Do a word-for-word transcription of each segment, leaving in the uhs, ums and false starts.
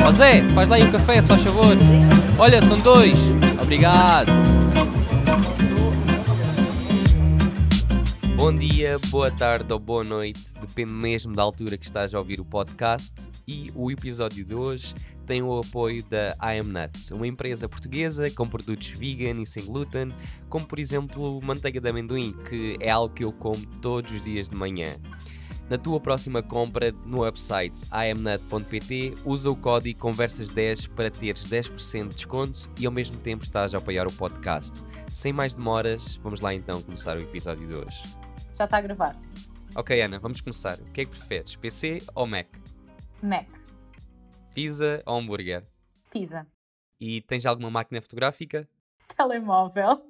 Ó Zé, faz lá aí um café, só favor. Olha, são dois. Obrigado. Bom dia, boa tarde ou boa noite, depende mesmo da altura que estás a ouvir o podcast, e o episódio de hoje tem o apoio da I Am Nuts, uma empresa portuguesa com produtos vegan e sem glúten, como por exemplo manteiga de amendoim, que é algo que eu como todos os dias de manhã. Na tua próxima compra no website i am nut ponto p t, usa o código conversas dez para teres dez por cento de desconto e ao mesmo tempo estás a apoiar o podcast. Sem mais demoras, vamos lá então começar o episódio de hoje. Já está a gravar. Ok, Ana, vamos começar. O que é que preferes, P C ou Mac? Mac. Pizza ou hambúrguer? Pizza. E tens alguma máquina fotográfica? Telemóvel.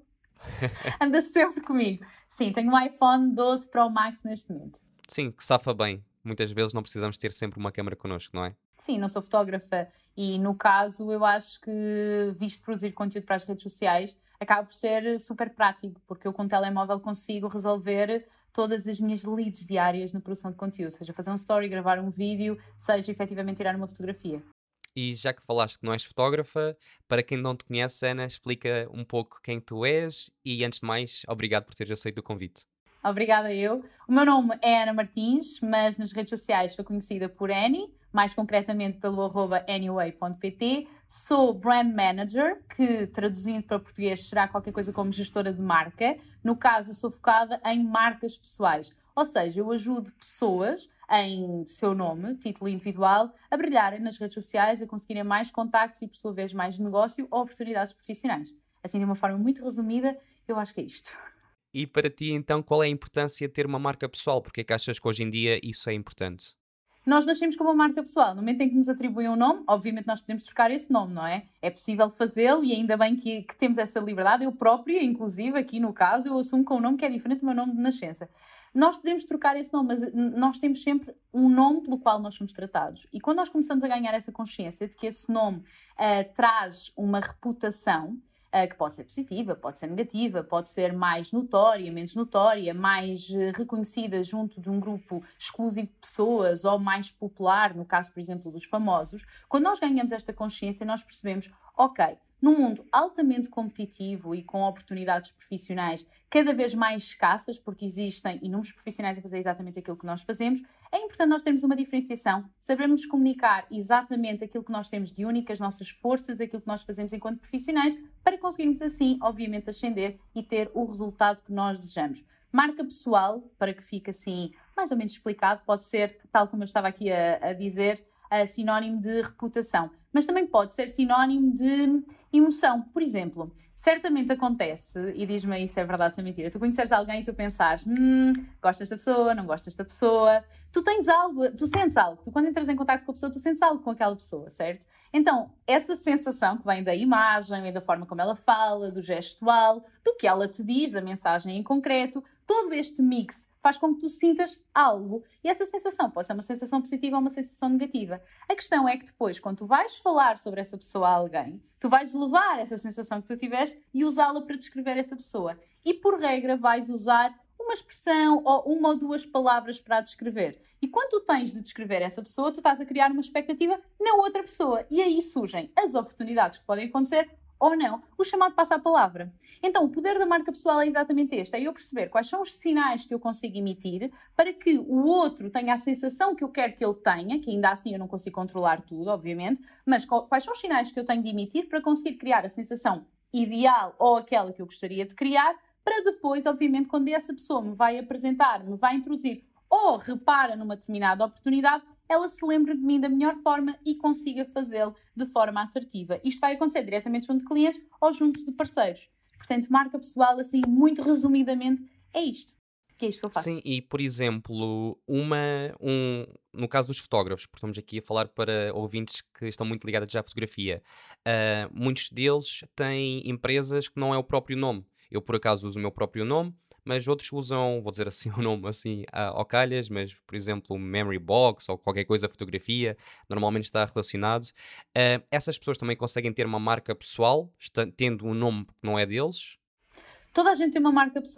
Anda sempre comigo. Sim, tenho um iPhone doze Pro Max neste momento. Sim, que safa bem. Muitas vezes não precisamos ter sempre uma câmera connosco, não é? Sim, não sou fotógrafa e no caso eu acho que, visto produzir conteúdo para as redes sociais, acaba por ser super prático, porque eu com o telemóvel consigo resolver todas as minhas leads diárias na produção de conteúdo, seja fazer um story, gravar um vídeo, seja efetivamente tirar uma fotografia. E já que falaste que não és fotógrafa, para quem não te conhece, Ana, explica um pouco quem tu és e, antes de mais, obrigado por teres aceito o convite. Obrigada eu. O meu nome é Ana Martins, mas nas redes sociais sou conhecida por Annie, mais concretamente pelo arroba anyway ponto p t. Sou Brand Manager, que traduzindo para português será qualquer coisa como gestora de marca. No caso, eu sou focada em marcas pessoais. Ou seja, eu ajudo pessoas em seu nome, título individual, a brilharem nas redes sociais, a conseguirem mais contactos e, por sua vez, mais negócio ou oportunidades profissionais. Assim, de uma forma muito resumida, eu acho que é isto. E para ti, então, qual é a importância de ter uma marca pessoal? Porque é que achas que hoje em dia isso é importante? Nós nascemos como uma marca pessoal. No momento em que nos atribuem um nome, obviamente nós podemos trocar esse nome, não é? É possível fazê-lo e ainda bem que, que temos essa liberdade. Eu própria, inclusive, aqui no caso, eu assumo com um nome que é diferente do meu nome de nascença. Nós podemos trocar esse nome, mas nós temos sempre um nome pelo qual nós somos tratados. E quando nós começamos a ganhar essa consciência de que esse nome uh, traz uma reputação, Uh, que pode ser positiva, pode ser negativa, pode ser mais notória, menos notória, mais uh, reconhecida junto de um grupo exclusivo de pessoas ou mais popular, no caso, por exemplo, dos famosos. Quando nós ganhamos esta consciência, nós percebemos, ok, num mundo altamente competitivo e com oportunidades profissionais cada vez mais escassas, porque existem inúmeros profissionais a fazer exatamente aquilo que nós fazemos, é importante nós termos uma diferenciação, sabermos comunicar exatamente aquilo que nós temos de único, as nossas forças, aquilo que nós fazemos enquanto profissionais, para conseguirmos assim, obviamente, ascender e ter o resultado que nós desejamos. Marca pessoal, para que fique assim mais ou menos explicado, pode ser, tal como eu estava aqui a, a dizer, a sinónimo de reputação, mas também pode ser sinónimo de emoção. Por exemplo, certamente acontece, e diz-me isso é verdade ou é mentira, tu conheces alguém e tu pensares, hum, gosto desta pessoa, não gosto desta pessoa, tu tens algo, tu sentes algo, tu quando entras em contato com a pessoa, tu sentes algo com aquela pessoa, certo? Então, essa sensação que vem da imagem, vem da forma como ela fala, do gestual, do que ela te diz, da mensagem em concreto, todo este mix faz com que tu sintas algo e essa sensação pode ser uma sensação positiva ou uma sensação negativa. A questão é que depois, quando tu vais falar sobre essa pessoa a alguém, tu vais levar essa sensação que tu tiveste e usá-la para descrever essa pessoa. E por regra vais usar uma expressão ou uma ou duas palavras para a descrever. E quando tu tens de descrever essa pessoa, tu estás a criar uma expectativa na outra pessoa. E aí surgem as oportunidades que podem acontecer ou não, o chamado passa a palavra. Então, o poder da marca pessoal é exatamente este, é eu perceber quais são os sinais que eu consigo emitir para que o outro tenha a sensação que eu quero que ele tenha, que ainda assim eu não consigo controlar tudo, obviamente, mas quais são os sinais que eu tenho de emitir para conseguir criar a sensação ideal ou aquela que eu gostaria de criar, para depois, obviamente, quando essa pessoa me vai apresentar, me vai introduzir ou repara numa determinada oportunidade, ela se lembre de mim da melhor forma e consiga fazê-lo de forma assertiva. Isto vai acontecer diretamente junto de clientes ou junto de parceiros. Portanto, marca pessoal, assim, muito resumidamente, é isto. Que é isto que eu faço. Sim, e por exemplo, uma, um, no caso dos fotógrafos, porque estamos aqui a falar para ouvintes que estão muito ligados já à fotografia, uh, muitos deles têm empresas que não é o próprio nome. Eu, por acaso, uso o meu próprio nome, mas outros usam, vou dizer assim, o nome assim ao calhas, mas, por exemplo, Memory Box ou qualquer coisa, fotografia, normalmente está relacionado. Uh, essas pessoas também conseguem ter uma marca pessoal, está, tendo um nome que não é deles? Toda a gente tem uma marca pessoal.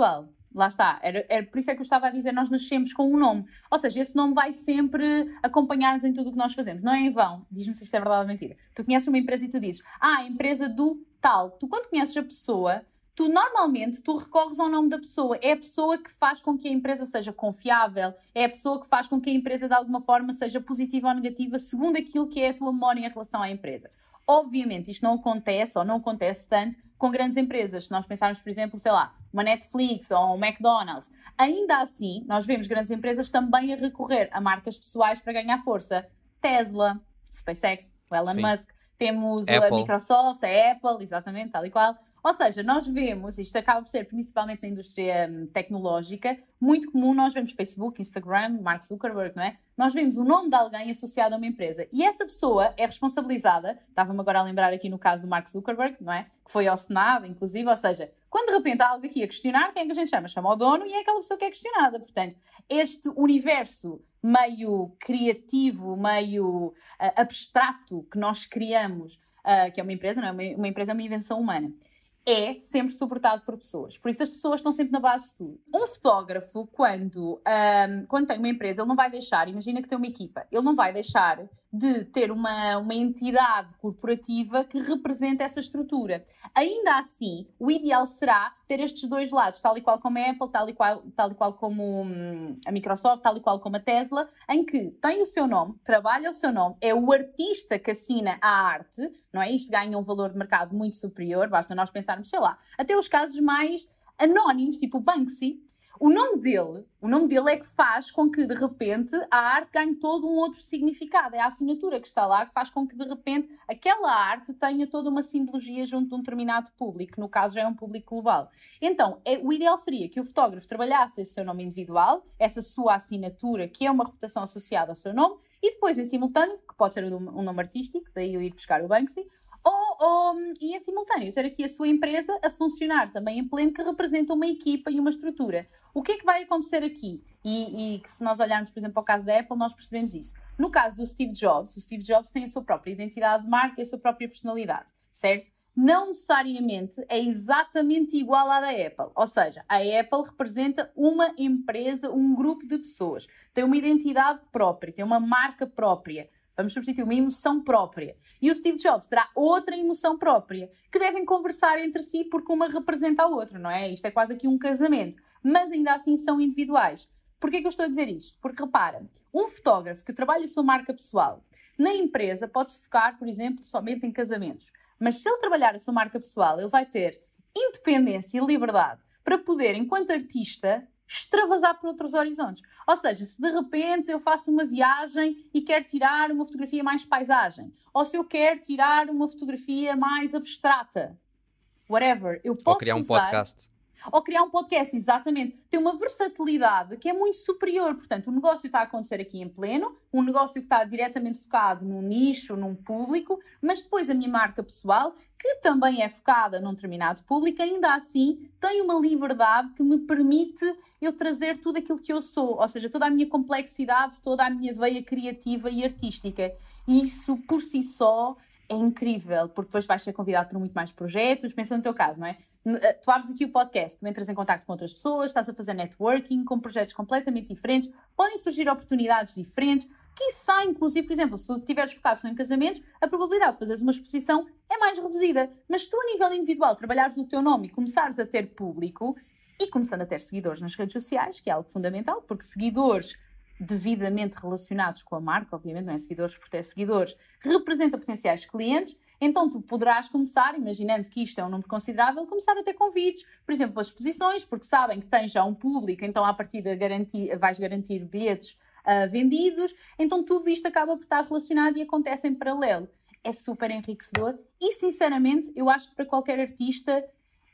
lá está, era, era por isso é que eu estava a dizer, nós nascemos com um nome, ou seja, esse nome vai sempre acompanhar-nos em tudo o que nós fazemos, não é em vão, diz-me se isto é verdade ou mentira. Tu conheces uma empresa e tu dizes, ah, a empresa do tal, tu quando conheces a pessoa, tu normalmente, tu recorres ao nome da pessoa, é a pessoa que faz com que a empresa seja confiável, é a pessoa que faz com que a empresa de alguma forma seja positiva ou negativa, segundo aquilo que é a tua memória em relação à empresa. Obviamente, isto não acontece, ou não acontece tanto, com grandes empresas. Se nós pensarmos, por exemplo, sei lá, uma Netflix ou um McDonald's, ainda assim, nós vemos grandes empresas também a recorrer a marcas pessoais para ganhar força. Tesla, SpaceX, o Elon Sim. Musk, temos a Apple. Microsoft, a Apple, exatamente, tal e qual. Ou seja, nós vemos, isto acaba por ser principalmente na indústria hum, tecnológica, muito comum nós vemos Facebook, Instagram, Mark Zuckerberg, não é? Nós vemos o nome de alguém associado a uma empresa e essa pessoa é responsabilizada, estava-me agora a lembrar aqui no caso do Mark Zuckerberg, não é? Que foi ao Senado, inclusive, ou seja, quando de repente há algo aqui a questionar, quem é que a gente chama? Chama o dono e é aquela pessoa que é questionada. Portanto, este universo meio criativo, meio uh, abstrato que nós criamos, uh, que é uma empresa, não é? Uma, uma empresa é uma invenção humana, é sempre suportado por pessoas. Por isso as pessoas estão sempre na base de tudo. Um fotógrafo, quando, um, quando tem uma empresa, ele não vai deixar, imagina que tem uma equipa, ele não vai deixar de ter uma, uma entidade corporativa que represente essa estrutura. Ainda assim, o ideal será ter estes dois lados, tal e qual como a Apple, tal e qual, tal e qual como hum, a Microsoft, tal e qual como a Tesla, em que tem o seu nome, trabalha o seu nome, é o artista que assina a arte, não é? Isto ganha um valor de mercado muito superior, basta nós pensarmos, sei lá, até os casos mais anónimos, tipo o Banksy. O nome dele, o nome dele é que faz com que, de repente, a arte ganhe todo um outro significado. É a assinatura que está lá que faz com que, de repente, aquela arte tenha toda uma simbologia junto de um determinado público, que no caso já é um público global. Então, é, o ideal seria que o fotógrafo trabalhasse esse seu nome individual, essa sua assinatura, que é uma reputação associada ao seu nome, e depois, em simultâneo, que pode ser um nome artístico, daí eu ir buscar o Banksy, Ou, ou, e em simultâneo, ter aqui a sua empresa a funcionar também em pleno, que representa uma equipa e uma estrutura. O que é que vai acontecer aqui? E, e se nós olharmos, por exemplo, para o caso da Apple, nós percebemos isso. No caso do Steve Jobs, o Steve Jobs tem a sua própria identidade de marca e a sua própria personalidade, certo? Não necessariamente é exatamente igual à da Apple. Ou seja, a Apple representa uma empresa, um grupo de pessoas. Tem uma identidade própria, tem uma marca própria. Vamos substituir uma emoção própria. E o Steve Jobs terá outra emoção própria, que devem conversar entre si porque uma representa a outra, não é? Isto é quase aqui um casamento. Mas ainda assim são individuais. Porquê que eu estou a dizer isto? Porque repara, um fotógrafo que trabalha a sua marca pessoal na empresa pode-se focar, por exemplo, somente em casamentos. Mas se ele trabalhar a sua marca pessoal, ele vai ter independência e liberdade para poder, enquanto artista, extravasar por outros horizontes. Ou seja, se de repente eu faço uma viagem e quero tirar uma fotografia mais paisagem, ou se eu quero tirar uma fotografia mais abstrata, whatever, eu posso Ou criar um usar... podcast. Ou criar um podcast, exatamente. Tem uma versatilidade que é muito superior. Portanto, o negócio está a acontecer aqui em pleno, um negócio que está diretamente focado num nicho, num público, mas depois a minha marca pessoal, que também é focada num determinado público, ainda assim tem uma liberdade que me permite eu trazer tudo aquilo que eu sou, ou seja, toda a minha complexidade, toda a minha veia criativa e artística. E isso, por si só, é incrível, porque depois vais ser convidado para muito mais projetos. Pensa no teu caso, não é? Tu abres aqui o podcast, tu entras em contacto com outras pessoas, estás a fazer networking, com projetos completamente diferentes, podem surgir oportunidades diferentes, quiçá, inclusive, por exemplo, se tu estiveres focado só em casamentos, a probabilidade de fazeres uma exposição é mais reduzida. Mas tu, a nível individual, trabalhares o teu nome e começares a ter público, e começando a ter seguidores nas redes sociais, que é algo fundamental, porque seguidores devidamente relacionados com a marca, obviamente não é seguidores por ter seguidores, representa potenciais clientes. Então tu poderás começar, imaginando que isto é um número considerável, começar a ter convites, por exemplo, as exposições, porque sabem que tens já um público, então à partida garantir, vais garantir bilhetes uh, vendidos, então tudo isto acaba por estar relacionado e acontece em paralelo. É super enriquecedor e, sinceramente, eu acho que para qualquer artista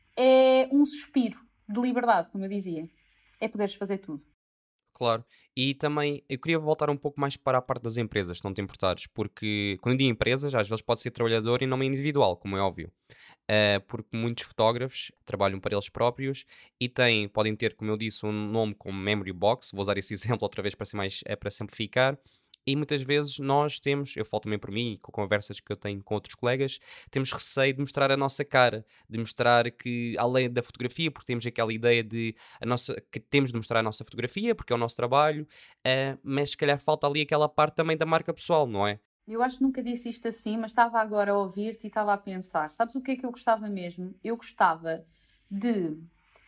é um suspiro de liberdade, como eu dizia. É poderes fazer tudo. Claro. E também eu queria voltar um pouco mais para a parte das empresas, se não te importares, porque quando eu digo empresas, às vezes pode ser trabalhador e não é individual, como é óbvio. Uh, porque muitos fotógrafos trabalham para eles próprios e têm, podem ter, como eu disse, um nome como Memory Box, vou usar esse exemplo outra vez para ser mais, é para simplificar, E muitas vezes nós temos, eu falo também por mim, e com conversas que eu tenho com outros colegas, temos receio de mostrar a nossa cara, de mostrar que, além da fotografia, porque temos aquela ideia de a nossa, que temos de mostrar a nossa fotografia, porque é o nosso trabalho, eh, mas se calhar falta ali aquela parte também da marca pessoal, não é? Eu acho que nunca disse isto assim, mas estava agora a ouvir-te e estava a pensar. Sabes o que é que eu gostava mesmo? Eu gostava de.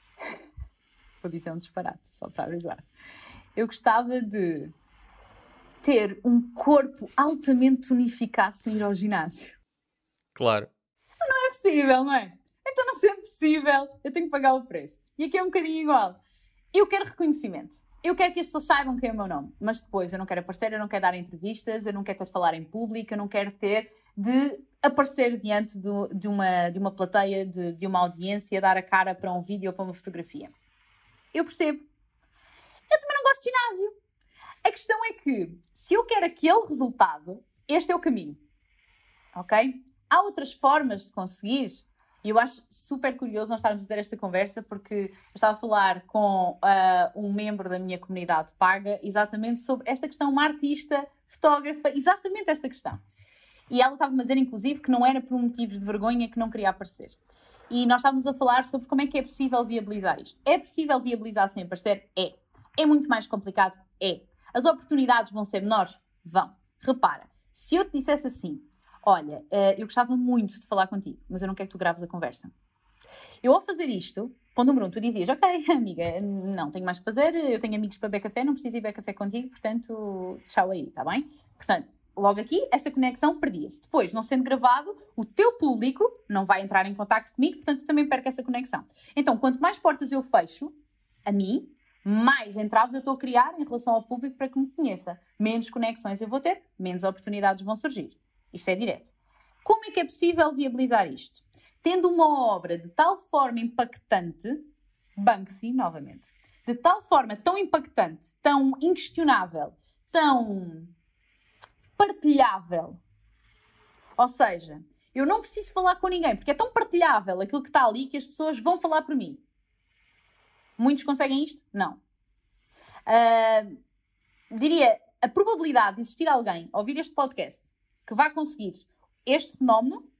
Vou dizer um disparate, só para avisar. Eu gostava de ter um corpo altamente tonificado sem ir ao ginásio. Claro. Não é possível, não é? Então, não sendo possível, eu tenho que pagar o preço. E aqui é um bocadinho igual. Eu quero reconhecimento. Eu quero que as pessoas saibam quem é o meu nome. Mas depois eu não quero aparecer, eu não quero dar entrevistas, eu não quero ter de falar em público, eu não quero ter de aparecer diante do, de, uma, de uma plateia, de, de uma audiência, dar a cara para um vídeo ou para uma fotografia. Eu percebo. Eu também não gosto de ginásio. A questão é que, se eu quero aquele resultado, este é o caminho. Ok? Há outras formas de conseguir. E eu acho super curioso nós estarmos a ter esta conversa, porque eu estava a falar com uh, um membro da minha comunidade paga exatamente sobre esta questão, uma artista, fotógrafa, exatamente esta questão. E ela estava-me a dizer, inclusive, que não era por motivos de vergonha que não queria aparecer. E nós estávamos a falar sobre como é que é possível viabilizar isto. É possível viabilizar sem aparecer? É. É muito mais complicado? É. As oportunidades vão ser menores? Vão. Repara, se eu te dissesse assim, olha, eu gostava muito de falar contigo, mas eu não quero que tu graves a conversa. Eu, ao fazer isto, ponto número um, tu dizias, ok, amiga, não tenho mais que fazer, eu tenho amigos para beber café, não preciso ir beber café contigo, portanto, tchau aí, está bem? Portanto, logo aqui, esta conexão perdia-se. Depois, não sendo gravado, o teu público não vai entrar em contacto comigo, portanto, também perco essa conexão. Então, quanto mais portas eu fecho, a mim, mais entraves eu estou a criar em relação ao público para que me conheça. Menos conexões eu vou ter, menos oportunidades vão surgir. Isto é direto. Como é que é possível viabilizar isto? Tendo uma obra de tal forma impactante, Banksy, novamente, de tal forma tão impactante, tão inquestionável, tão partilhável. Ou seja, eu não preciso falar com ninguém, porque é tão partilhável aquilo que está ali que as pessoas vão falar por mim. Muitos conseguem isto? Não. Uh, diria, a probabilidade de existir alguém a ouvir este podcast que vai conseguir este fenómeno,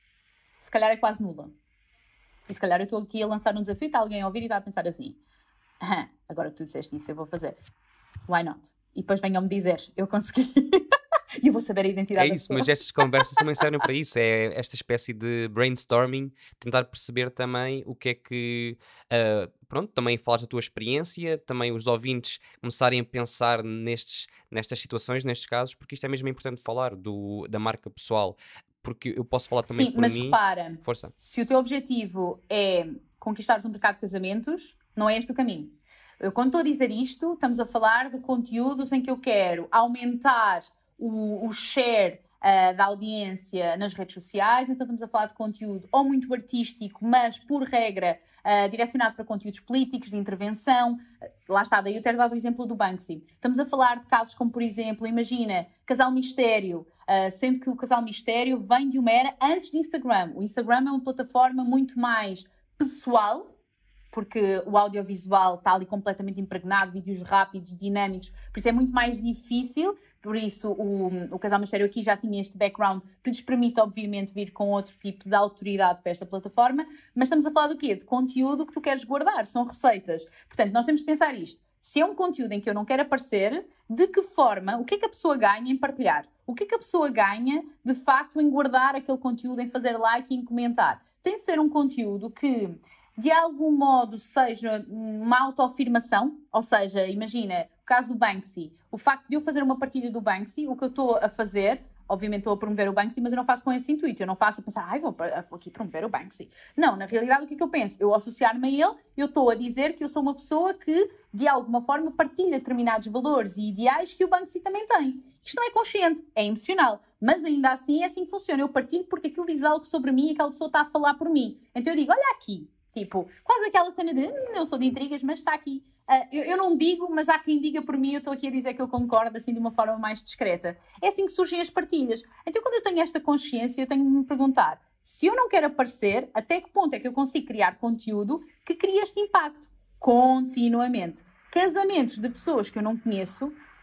se calhar é quase nula. E se calhar eu estou aqui a lançar um desafio e está alguém a ouvir e está a pensar assim, ah, agora que tu disseste isso, eu vou fazer. Why not? E depois venham-me dizer, eu consegui. E eu vou saber a identidade É da isso, pessoa. mas estas conversas também servem para isso. É esta espécie de brainstorming, tentar perceber também o que é que. Uh, pronto, também falas da tua experiência, também os ouvintes começarem a pensar nestes, nestas situações, nestes casos, porque isto é mesmo importante falar do, da marca pessoal. Porque eu posso falar também Sim, por mas mim. repara, Força. se o teu objetivo é conquistares um mercado de casamentos, não é este o caminho. Eu, quando estou a dizer isto, estamos a falar de conteúdos em que eu quero aumentar o, o share uh, da audiência nas redes sociais, então estamos a falar de conteúdo ou muito artístico, mas por regra uh, direcionado para conteúdos políticos, de intervenção. Uh, lá está, daí eu ter dado o exemplo do Banksy. Estamos a falar de casos como, por exemplo, imagina, Casal Mistério, uh, sendo que o Casal Mistério vem de uma era antes de Instagram. O Instagram é uma plataforma muito mais pessoal, porque o audiovisual está ali completamente impregnado, vídeos rápidos, dinâmicos, por isso é muito mais difícil. Por isso o, o Casal Mistério aqui já tinha este background que lhes permite, obviamente, vir com outro tipo de autoridade para esta plataforma, mas estamos a falar do quê? De conteúdo que tu queres guardar, são receitas. Portanto, nós temos de pensar isto. Se é um conteúdo em que eu não quero aparecer, de que forma, o que é que a pessoa ganha em partilhar? O que é que a pessoa ganha, de facto, em guardar aquele conteúdo, em fazer like e em comentar? Tem de ser um conteúdo que, de algum modo, seja uma autoafirmação, ou seja, imagina, o caso do Banksy, o facto de eu fazer uma partilha do Banksy, o que eu estou a fazer, obviamente estou a promover o Banksy, mas eu não faço com esse intuito, eu não faço a pensar, ai, vou, vou aqui promover o Banksy. Não, na realidade o que é que eu penso? Eu associar-me a ele, eu estou a dizer que eu sou uma pessoa que, de alguma forma, partilha determinados valores e ideais que o Banksy também tem. Isto não é consciente, é emocional, mas ainda assim é assim que funciona, eu partilho porque aquilo diz algo sobre mim e aquela pessoa está a falar por mim. Então eu digo, olha aqui, tipo, quase aquela cena de, hum, não sou de intrigas, mas está aqui. Uh, eu, eu não digo, mas há quem diga por mim, eu estou aqui a dizer que eu concordo, assim, de uma forma mais discreta. É assim que surgem as partilhas. Então, quando eu tenho esta consciência, eu tenho de me perguntar, se eu não quero aparecer, até que ponto é que eu consigo criar conteúdo que crie este impacto? Continuamente. Casamentos de pessoas que eu não conheço,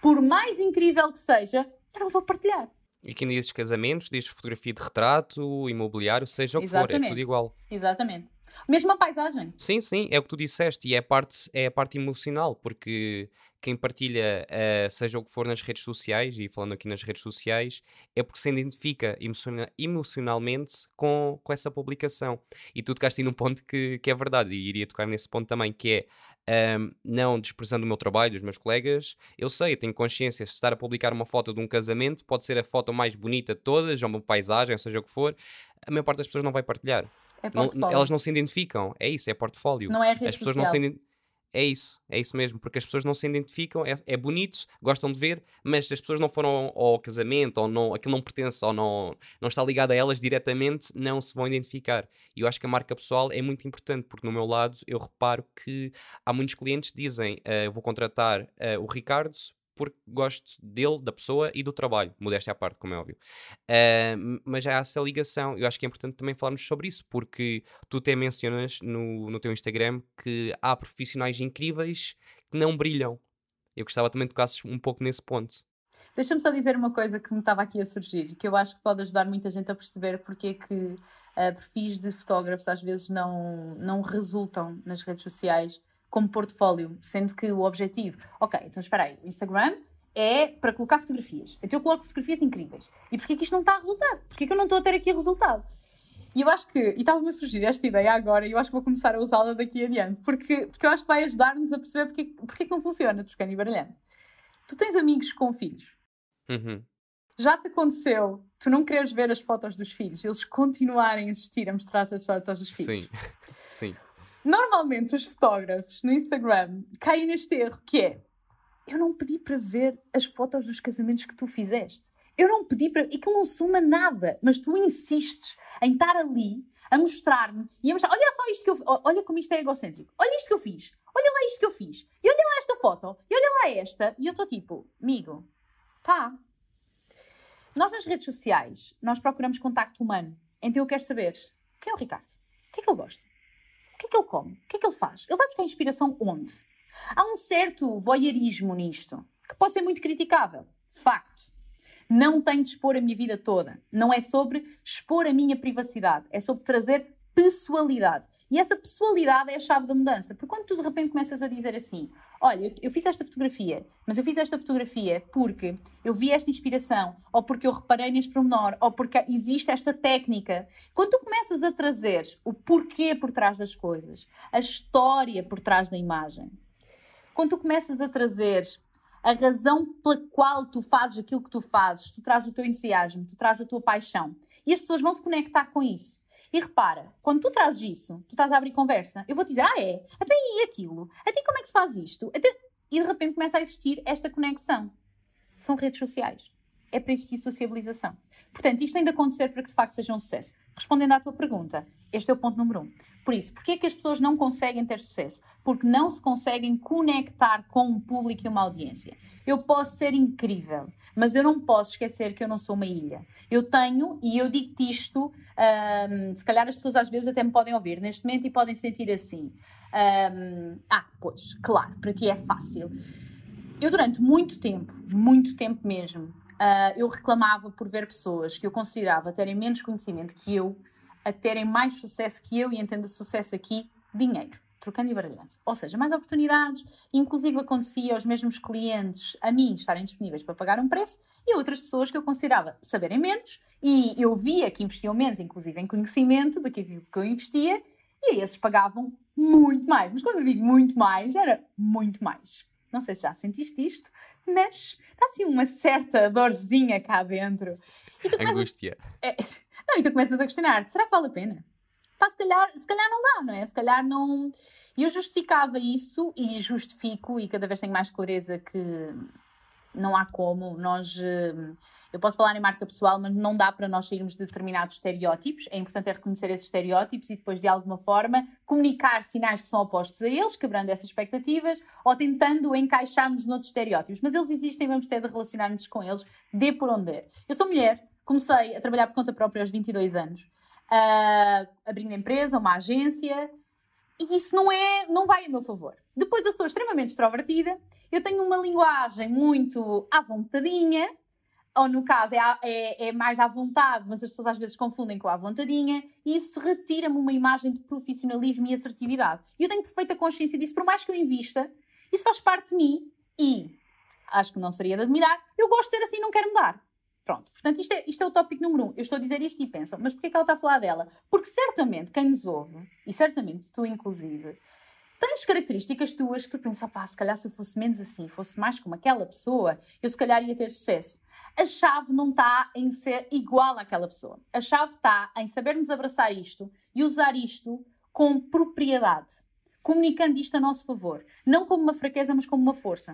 por mais incrível que seja, eu não vou partilhar. E quem diz casamentos, diz fotografia de retrato, imobiliário, seja o que for, é tudo Exatamente. igual. Exatamente. Mesmo a paisagem. Sim, sim, é o que tu disseste e é a parte, é a parte emocional, porque quem partilha, eh, seja o que for nas redes sociais, e falando aqui nas redes sociais, é porque se identifica emociona- emocionalmente com, com essa publicação. E tu tocaste aí num ponto que, que é verdade, e iria tocar nesse ponto também, que é, ahm, não desprezando o meu trabalho, dos meus colegas, eu sei, eu tenho consciência, se estar a publicar uma foto de um casamento, pode ser a foto mais bonita de todas, ou uma paisagem, ou seja o que for, a maior parte das pessoas não vai partilhar. É Não- n- elas portfólio. não se identificam. É isso, é portfólio. Não é As rede pessoas não se social. ident- É isso, é isso mesmo, porque as pessoas não se identificam, é, é bonito, gostam de ver, mas se as pessoas não foram ao, ao casamento, ou não, aquilo não pertence, ou não, não está ligado a elas diretamente, não se vão identificar. E eu acho que a marca pessoal é muito importante, porque no meu lado eu reparo que há muitos clientes que dizem, "Ah, eu vou contratar ah, o Ricardo porque gosto dele, da pessoa e do trabalho, modéstia à parte, como é óbvio. Ah, m- mas já há essa ligação. Eu acho que é importante também falarmos sobre isso, porque tu até mencionas no, no teu Instagram que há profissionais incríveis que não brilham. Eu gostava também de tocasses um pouco nesse ponto. Deixa-me só dizer uma coisa que me estava aqui a surgir, que eu acho que pode ajudar muita gente a perceber porque é que ah, perfis de fotógrafos às vezes não, não resultam nas redes sociais como portfólio, sendo que o objetivo... Ok, então espera aí, o Instagram é para colocar fotografias. Então eu coloco fotografias incríveis. E porquê que isto não está a resultar? Porquê que eu não estou a ter aqui resultado? E eu acho que, e estava-me a surgir esta ideia agora, e eu acho que vou começar a usá-la daqui adiante, porque, porque eu acho que vai ajudar-nos a perceber porque, porque é que não funciona, trocando e baralhando. Tu tens amigos com filhos. Uhum. Já te aconteceu tu não quereres ver as fotos dos filhos, eles continuarem a insistir a mostrar-te as fotos dos filhos? Sim, sim. Normalmente os fotógrafos no Instagram caem neste erro, que é: eu não pedi para ver as fotos dos casamentos que tu fizeste. Eu não pedi para... E que não soma nada, mas tu insistes em estar ali a mostrar-me e a mostrar: olha só isto que eu fiz, olha como isto é egocêntrico, olha isto que eu fiz, olha lá isto que eu fiz, e olha lá esta foto, e olha lá esta. E eu estou tipo, amigo, tá. Nós nas redes sociais, nós procuramos contacto humano. Então eu quero saber, quem é o Ricardo? O que é que ele gosta? O que é que ele come? O que é que ele faz? Ele vai buscar inspiração onde? Há um certo voyeurismo nisto, que pode ser muito criticável. Facto. Não tenho de expor a minha vida toda. Não é sobre expor a minha privacidade. É sobre trazer pessoalidade. E essa pessoalidade é a chave da mudança. Porque quando tu de repente começas a dizer assim: olha, eu, eu fiz esta fotografia, mas eu fiz esta fotografia porque eu vi esta inspiração, ou porque eu reparei neste pormenor, ou porque existe esta técnica. Quando tu começas a trazer o porquê por trás das coisas, a história por trás da imagem, quando tu começas a trazer a razão pela qual tu fazes aquilo que tu fazes, tu trazes o teu entusiasmo, tu trazes a tua paixão, e as pessoas vão se conectar com isso. E repara, quando tu trazes isso, tu estás a abrir conversa, eu vou te dizer: ah é? Até e aquilo? Até como é que se faz isto? Até... E de repente começa a existir esta conexão. São redes sociais. É para existir sociabilização. Portanto, isto tem de acontecer para que de facto seja um sucesso. Respondendo à tua pergunta, este é o ponto número um. Por isso, porquê é que as pessoas não conseguem ter sucesso? Porque não se conseguem conectar com um público e uma audiência. Eu posso ser incrível, mas eu não posso esquecer que eu não sou uma ilha. Eu tenho, e eu digo-te isto, hum, se calhar as pessoas às vezes até me podem ouvir neste momento e podem sentir assim: hum, ah, pois, claro, para ti é fácil. Eu durante muito tempo, muito tempo mesmo, uh, eu reclamava por ver pessoas que eu considerava terem menos conhecimento que eu, a terem mais sucesso que eu, e entendo sucesso aqui, dinheiro, trocando e baralhando. Ou seja, mais oportunidades, inclusive acontecia aos mesmos clientes, a mim, estarem disponíveis para pagar um preço, e a outras pessoas que eu considerava saberem menos, e eu via que investiam menos, inclusive em conhecimento, do que aquilo que eu investia, e esses pagavam muito mais. Mas quando eu digo muito mais, era muito mais. Não sei se já sentiste isto, mas dá assim uma certa dorzinha cá dentro. E tu começas... Angústia. É... Não, e tu começas a questionar: será que vale a pena? Pá, se calhar, se calhar não dá, não é? Se calhar não... E eu justificava isso, e justifico, e cada vez tenho mais clareza que não há como nós... Eu posso falar em marca pessoal, mas não dá para nós sairmos de determinados estereótipos. É importante é reconhecer esses estereótipos e depois, de alguma forma, comunicar sinais que são opostos a eles, quebrando essas expectativas, ou tentando encaixar-nos noutros estereótipos. Mas eles existem e vamos ter de relacionar-nos com eles, dê por onde der. Eu sou mulher, comecei a trabalhar por conta própria aos vinte e dois anos, uh, abrindo empresa, uma agência, E isso não, é, não vai a meu favor. Depois eu sou extremamente extrovertida, eu tenho uma linguagem muito à vontadinha, ou no caso é, é, é mais à vontade, mas as pessoas às vezes confundem com à vontadinha, e isso retira-me uma imagem de profissionalismo e assertividade. E eu tenho perfeita consciência disso, por mais que eu invista, isso faz parte de mim e, acho que não seria de admirar, eu gosto de ser assim e não quero mudar. Pronto, portanto isto é, isto é o tópico número um. Eu estou a dizer isto e pensam, mas porquê é que ela está a falar dela? Porque certamente quem nos ouve, e certamente tu inclusive, tens características tuas que tu pensas, pá, se calhar se eu fosse menos assim, fosse mais como aquela pessoa, eu se calhar ia ter sucesso. A chave não está em ser igual àquela pessoa. A chave está em sabermos abraçar isto e usar isto com propriedade, comunicando isto a nosso favor. Não como uma fraqueza, mas como uma força.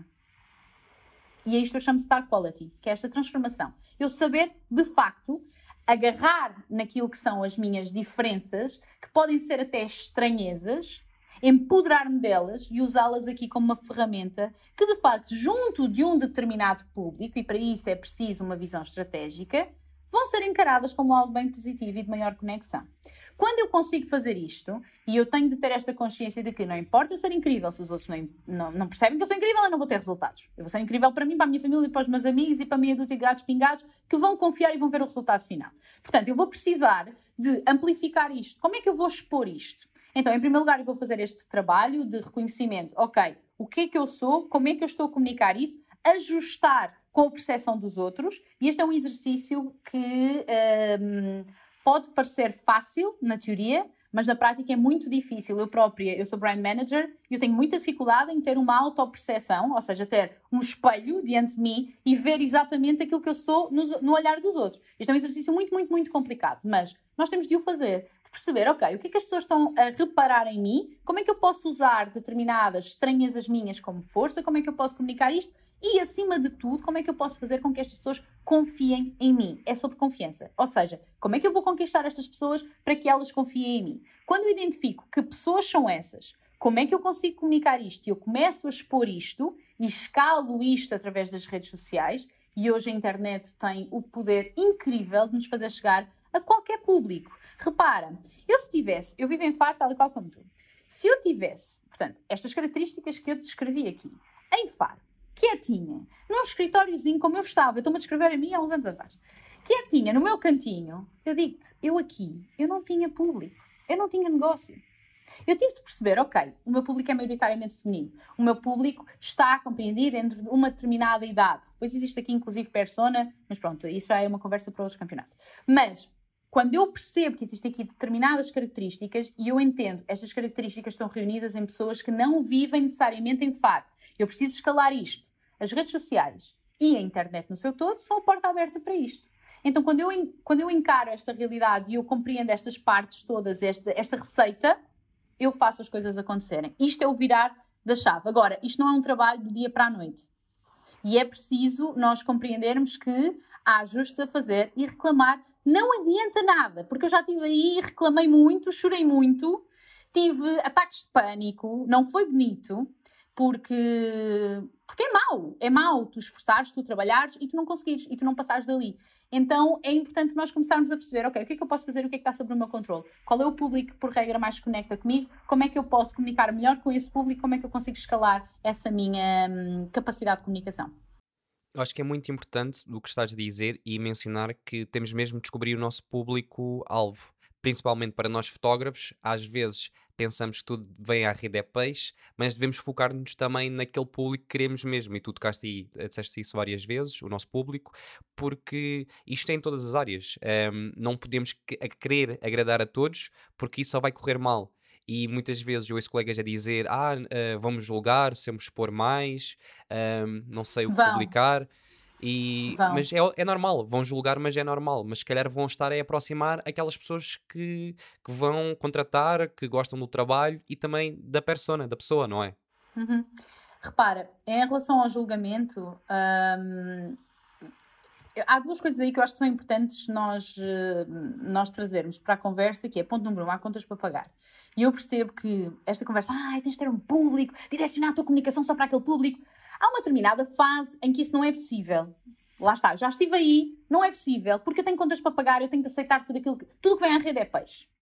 E é isto que eu chamo de Star Quality, que é esta transformação. Eu saber, de facto, agarrar naquilo que são as minhas diferenças, que podem ser até estranhezas, empoderar-me delas e usá-las aqui como uma ferramenta que, de facto, junto de um determinado público, e para isso é preciso uma visão estratégica, vão ser encaradas como algo bem positivo e de maior conexão. Quando eu consigo fazer isto, e eu tenho de ter esta consciência de que não importa eu ser incrível, se os outros não, não, não percebem que eu sou incrível, eu não vou ter resultados. Eu vou ser incrível para mim, para a minha família, para os meus amigos e para a minha dúzia de gatos pingados que vão confiar e vão ver o resultado final. Portanto, eu vou precisar de amplificar isto. Como é que eu vou expor isto? Então, em primeiro lugar, eu vou fazer este trabalho de reconhecimento. Ok, o que é que eu sou? Como é que eu estou a comunicar isso? Ajustar com a percepção dos outros. E este é um exercício que um, pode parecer fácil, na teoria, mas na prática é muito difícil. Eu própria, eu sou brand manager e eu tenho muita dificuldade em ter uma autoperceção, ou seja, ter um espelho diante de mim e ver exatamente aquilo que eu sou no, no olhar dos outros. Este é um exercício muito, muito, muito complicado, mas nós temos de o fazer. Perceber, ok, o que é que as pessoas estão a reparar em mim, como é que eu posso usar determinadas estranhezas minhas como força, como é que eu posso comunicar isto e, acima de tudo, como é que eu posso fazer com que estas pessoas confiem em mim. É sobre confiança. Ou seja, como é que eu vou conquistar estas pessoas para que elas confiem em mim? Quando eu identifico que pessoas são essas, como é que eu consigo comunicar isto? E eu começo a expor isto e escalo isto através das redes sociais, e hoje a internet tem o poder incrível de nos fazer chegar a qualquer público. Repara, eu se tivesse, eu vivo em Faro tal e qual como tu, se eu tivesse, portanto, estas características que eu descrevi aqui, em Faro, quietinha, num escritóriozinho como eu estava, eu estou-me a descrever a mim há uns anos atrás, quietinha, no meu cantinho, eu digo-te, eu aqui, eu não tinha público, eu não tinha negócio. Eu tive de perceber, ok, o meu público é maioritariamente feminino, o meu público está compreendido entre uma determinada idade, depois existe aqui inclusive persona, mas pronto, isso já é uma conversa para outro campeonato. Mas quando eu percebo que existem aqui determinadas características e eu entendo, estas características estão reunidas em pessoas que não vivem necessariamente em Faro, eu preciso escalar isto. As redes sociais e a internet no seu todo são a porta aberta para isto. Então, quando eu, quando eu encaro esta realidade e eu compreendo estas partes todas, esta, esta receita, eu faço as coisas acontecerem. Isto é o virar da chave. Agora, isto não é um trabalho do dia para a noite. E é preciso nós compreendermos que há ajustes a fazer e reclamar não adianta nada, porque eu já estive aí, reclamei muito, chorei muito, tive ataques de pânico, não foi bonito, porque, porque é mau, é mau tu esforçares, tu trabalhares e tu não conseguires, e tu não passares dali. Então é importante nós começarmos a perceber, ok, o que é que eu posso fazer, o que é que está sobre o meu controle? Qual é o público que por regra mais se conecta comigo? Como é que eu posso comunicar melhor com esse público? Como é que eu consigo escalar essa minha hum, capacidade de comunicação? Eu acho que é muito importante do que estás a dizer e mencionar que temos mesmo de descobrir o nosso público-alvo. Principalmente para nós fotógrafos, às vezes pensamos que tudo vem à rede é peixe, mas devemos focar-nos também naquele público que queremos mesmo. E tu tocaste aí, eh, disseste isso várias vezes, o nosso público, porque isto é em todas as áreas. Ahm, não podemos que- a querer agradar a todos, porque isso só vai correr mal. E muitas vezes eu ouço colegas a dizer: Ah, eh, vamos julgar, se eu me expor mais, ahm, não sei o que Vão, publicar. E, vão. mas é, é normal, vão julgar, mas é normal. Mas se calhar vão estar a aproximar aquelas pessoas que, que vão contratar, que gostam do trabalho e também da persona, da pessoa, não é? Uhum. Repara, em relação ao julgamento, hum, há duas coisas aí que eu acho que são importantes nós, eh, nós trazermos para a conversa, que é ponto número um, há contas para pagar. E eu percebo que esta conversa, ah, tens de ter um público, direcionar a tua comunicação só para aquele público. Há uma determinada fase em que isso não é possível. Lá está, já estive aí, não é possível, porque eu tenho contas para pagar, eu tenho de aceitar tudo aquilo que, tudo que vem à rede é peixe.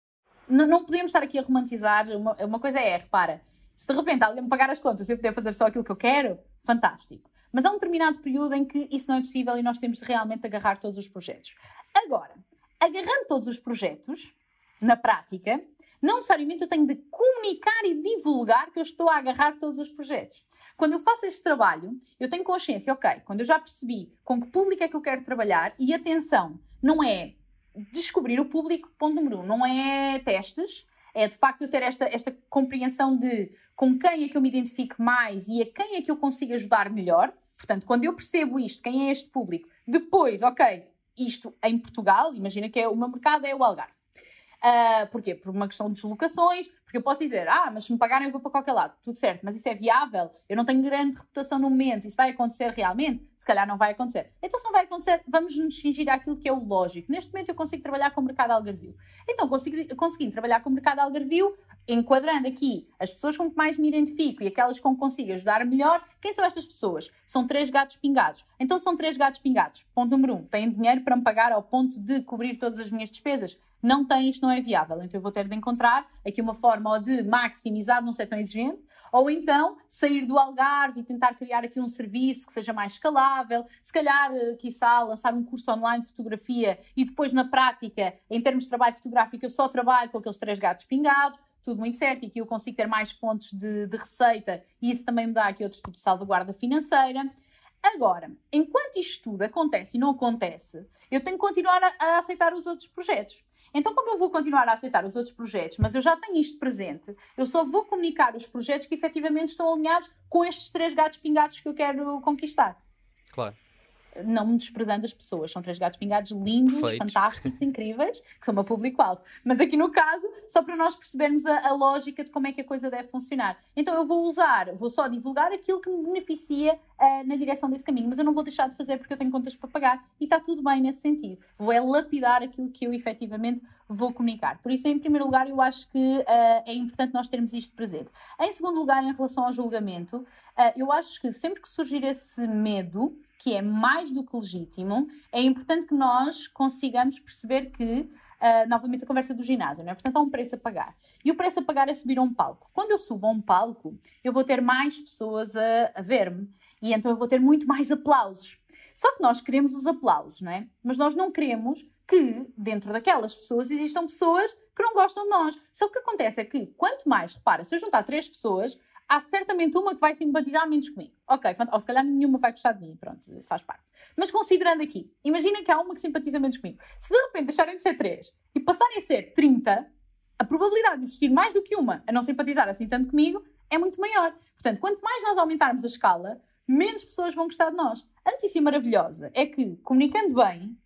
N- não podemos estar aqui a romantizar. Uma, uma coisa é, repara, se de repente alguém me pagar as contas e eu puder fazer só aquilo que eu quero, fantástico. Mas há um determinado período em que isso não é possível e nós temos de realmente agarrar todos os projetos. Agora, agarrando todos os projetos, na prática, não necessariamente eu tenho de comunicar e divulgar que eu estou a agarrar todos os projetos. Quando eu faço este trabalho, eu tenho consciência, ok, quando eu já percebi com que público é que eu quero trabalhar, e atenção, não é descobrir o público, ponto número um, não é testes, é de facto eu ter esta, esta compreensão de com quem é que eu me identifico mais e a quem é que eu consigo ajudar melhor. Portanto, quando eu percebo isto, quem é este público, depois, ok, isto em Portugal, imagina que é, o meu mercado é o Algarve. Uh, porquê? Por uma questão de deslocações, porque eu posso dizer, ah, mas se me pagarem eu vou para qualquer lado, tudo certo, mas isso é viável, eu não tenho grande reputação no momento, isso vai acontecer realmente? Se calhar não vai acontecer. Então se não vai acontecer, vamos nos cingir àquilo que é o lógico. Neste momento eu consigo trabalhar com o mercado algarvio. Então consigo, conseguindo trabalhar com o mercado algarvio, enquadrando aqui as pessoas com que mais me identifico e aquelas com que consigo ajudar melhor, quem são estas pessoas? São três gatos pingados. Então são três gatos pingados. Ponto número um, têm dinheiro para me pagar ao ponto de cobrir todas as minhas despesas? Não tem, isto não é viável. Então eu vou ter de encontrar aqui uma forma ou de maximizar, não ser tão exigente, ou então sair do Algarve e tentar criar aqui um serviço que seja mais escalável, se calhar, quiçá, lançar um curso online de fotografia e depois na prática, em termos de trabalho fotográfico, eu só trabalho com aqueles três gatos pingados, tudo muito certo, e que eu consigo ter mais fontes de, de receita e isso também me dá aqui outro tipo de salvaguarda financeira. Agora, enquanto isto tudo acontece e não acontece, eu tenho que continuar a, a aceitar os outros projetos. Então, como eu vou continuar a aceitar os outros projetos, mas eu já tenho isto presente, eu só vou comunicar os projetos que efetivamente estão alinhados com estes três gatos pingados que eu quero conquistar. Claro. Não me desprezando as pessoas, são três gatos pingados lindos, Perfeitos. fantásticos, incríveis, que são o meu público-alvo. Mas aqui no caso, só para nós percebermos a, a lógica de como é que a coisa deve funcionar. Então eu vou usar, vou só divulgar aquilo que me beneficia uh, na direção desse caminho, mas eu não vou deixar de fazer porque eu tenho contas para pagar e está tudo bem nesse sentido. Vou é lapidar aquilo que eu efetivamente vou comunicar. Por isso, em primeiro lugar, eu acho que uh, é importante nós termos isto presente. Em segundo lugar, em relação ao julgamento, uh, eu acho que sempre que surgir esse medo, que é mais do que legítimo, é importante que nós consigamos perceber que, uh, novamente a conversa do ginásio, não é? Portanto há um preço a pagar. E o preço a pagar é subir a um palco. Quando eu subo a um palco, eu vou ter mais pessoas a, a ver-me e então eu vou ter muito mais aplausos. Só que nós queremos os aplausos, não é? Mas nós não queremos que dentro daquelas pessoas existam pessoas que não gostam de nós. Só que o que acontece é que quanto mais, repara, se eu juntar três pessoas, há certamente uma que vai simpatizar menos comigo. Ok, ou se calhar nenhuma vai gostar de mim, pronto, faz parte. Mas considerando aqui, imagina que há uma que simpatiza menos comigo. Se de repente deixarem de ser três e passarem a ser trinta, a probabilidade de existir mais do que uma a não simpatizar assim tanto comigo é muito maior. Portanto, quanto mais nós aumentarmos a escala, menos pessoas vão gostar de nós. A notícia maravilhosa é que, comunicando bem,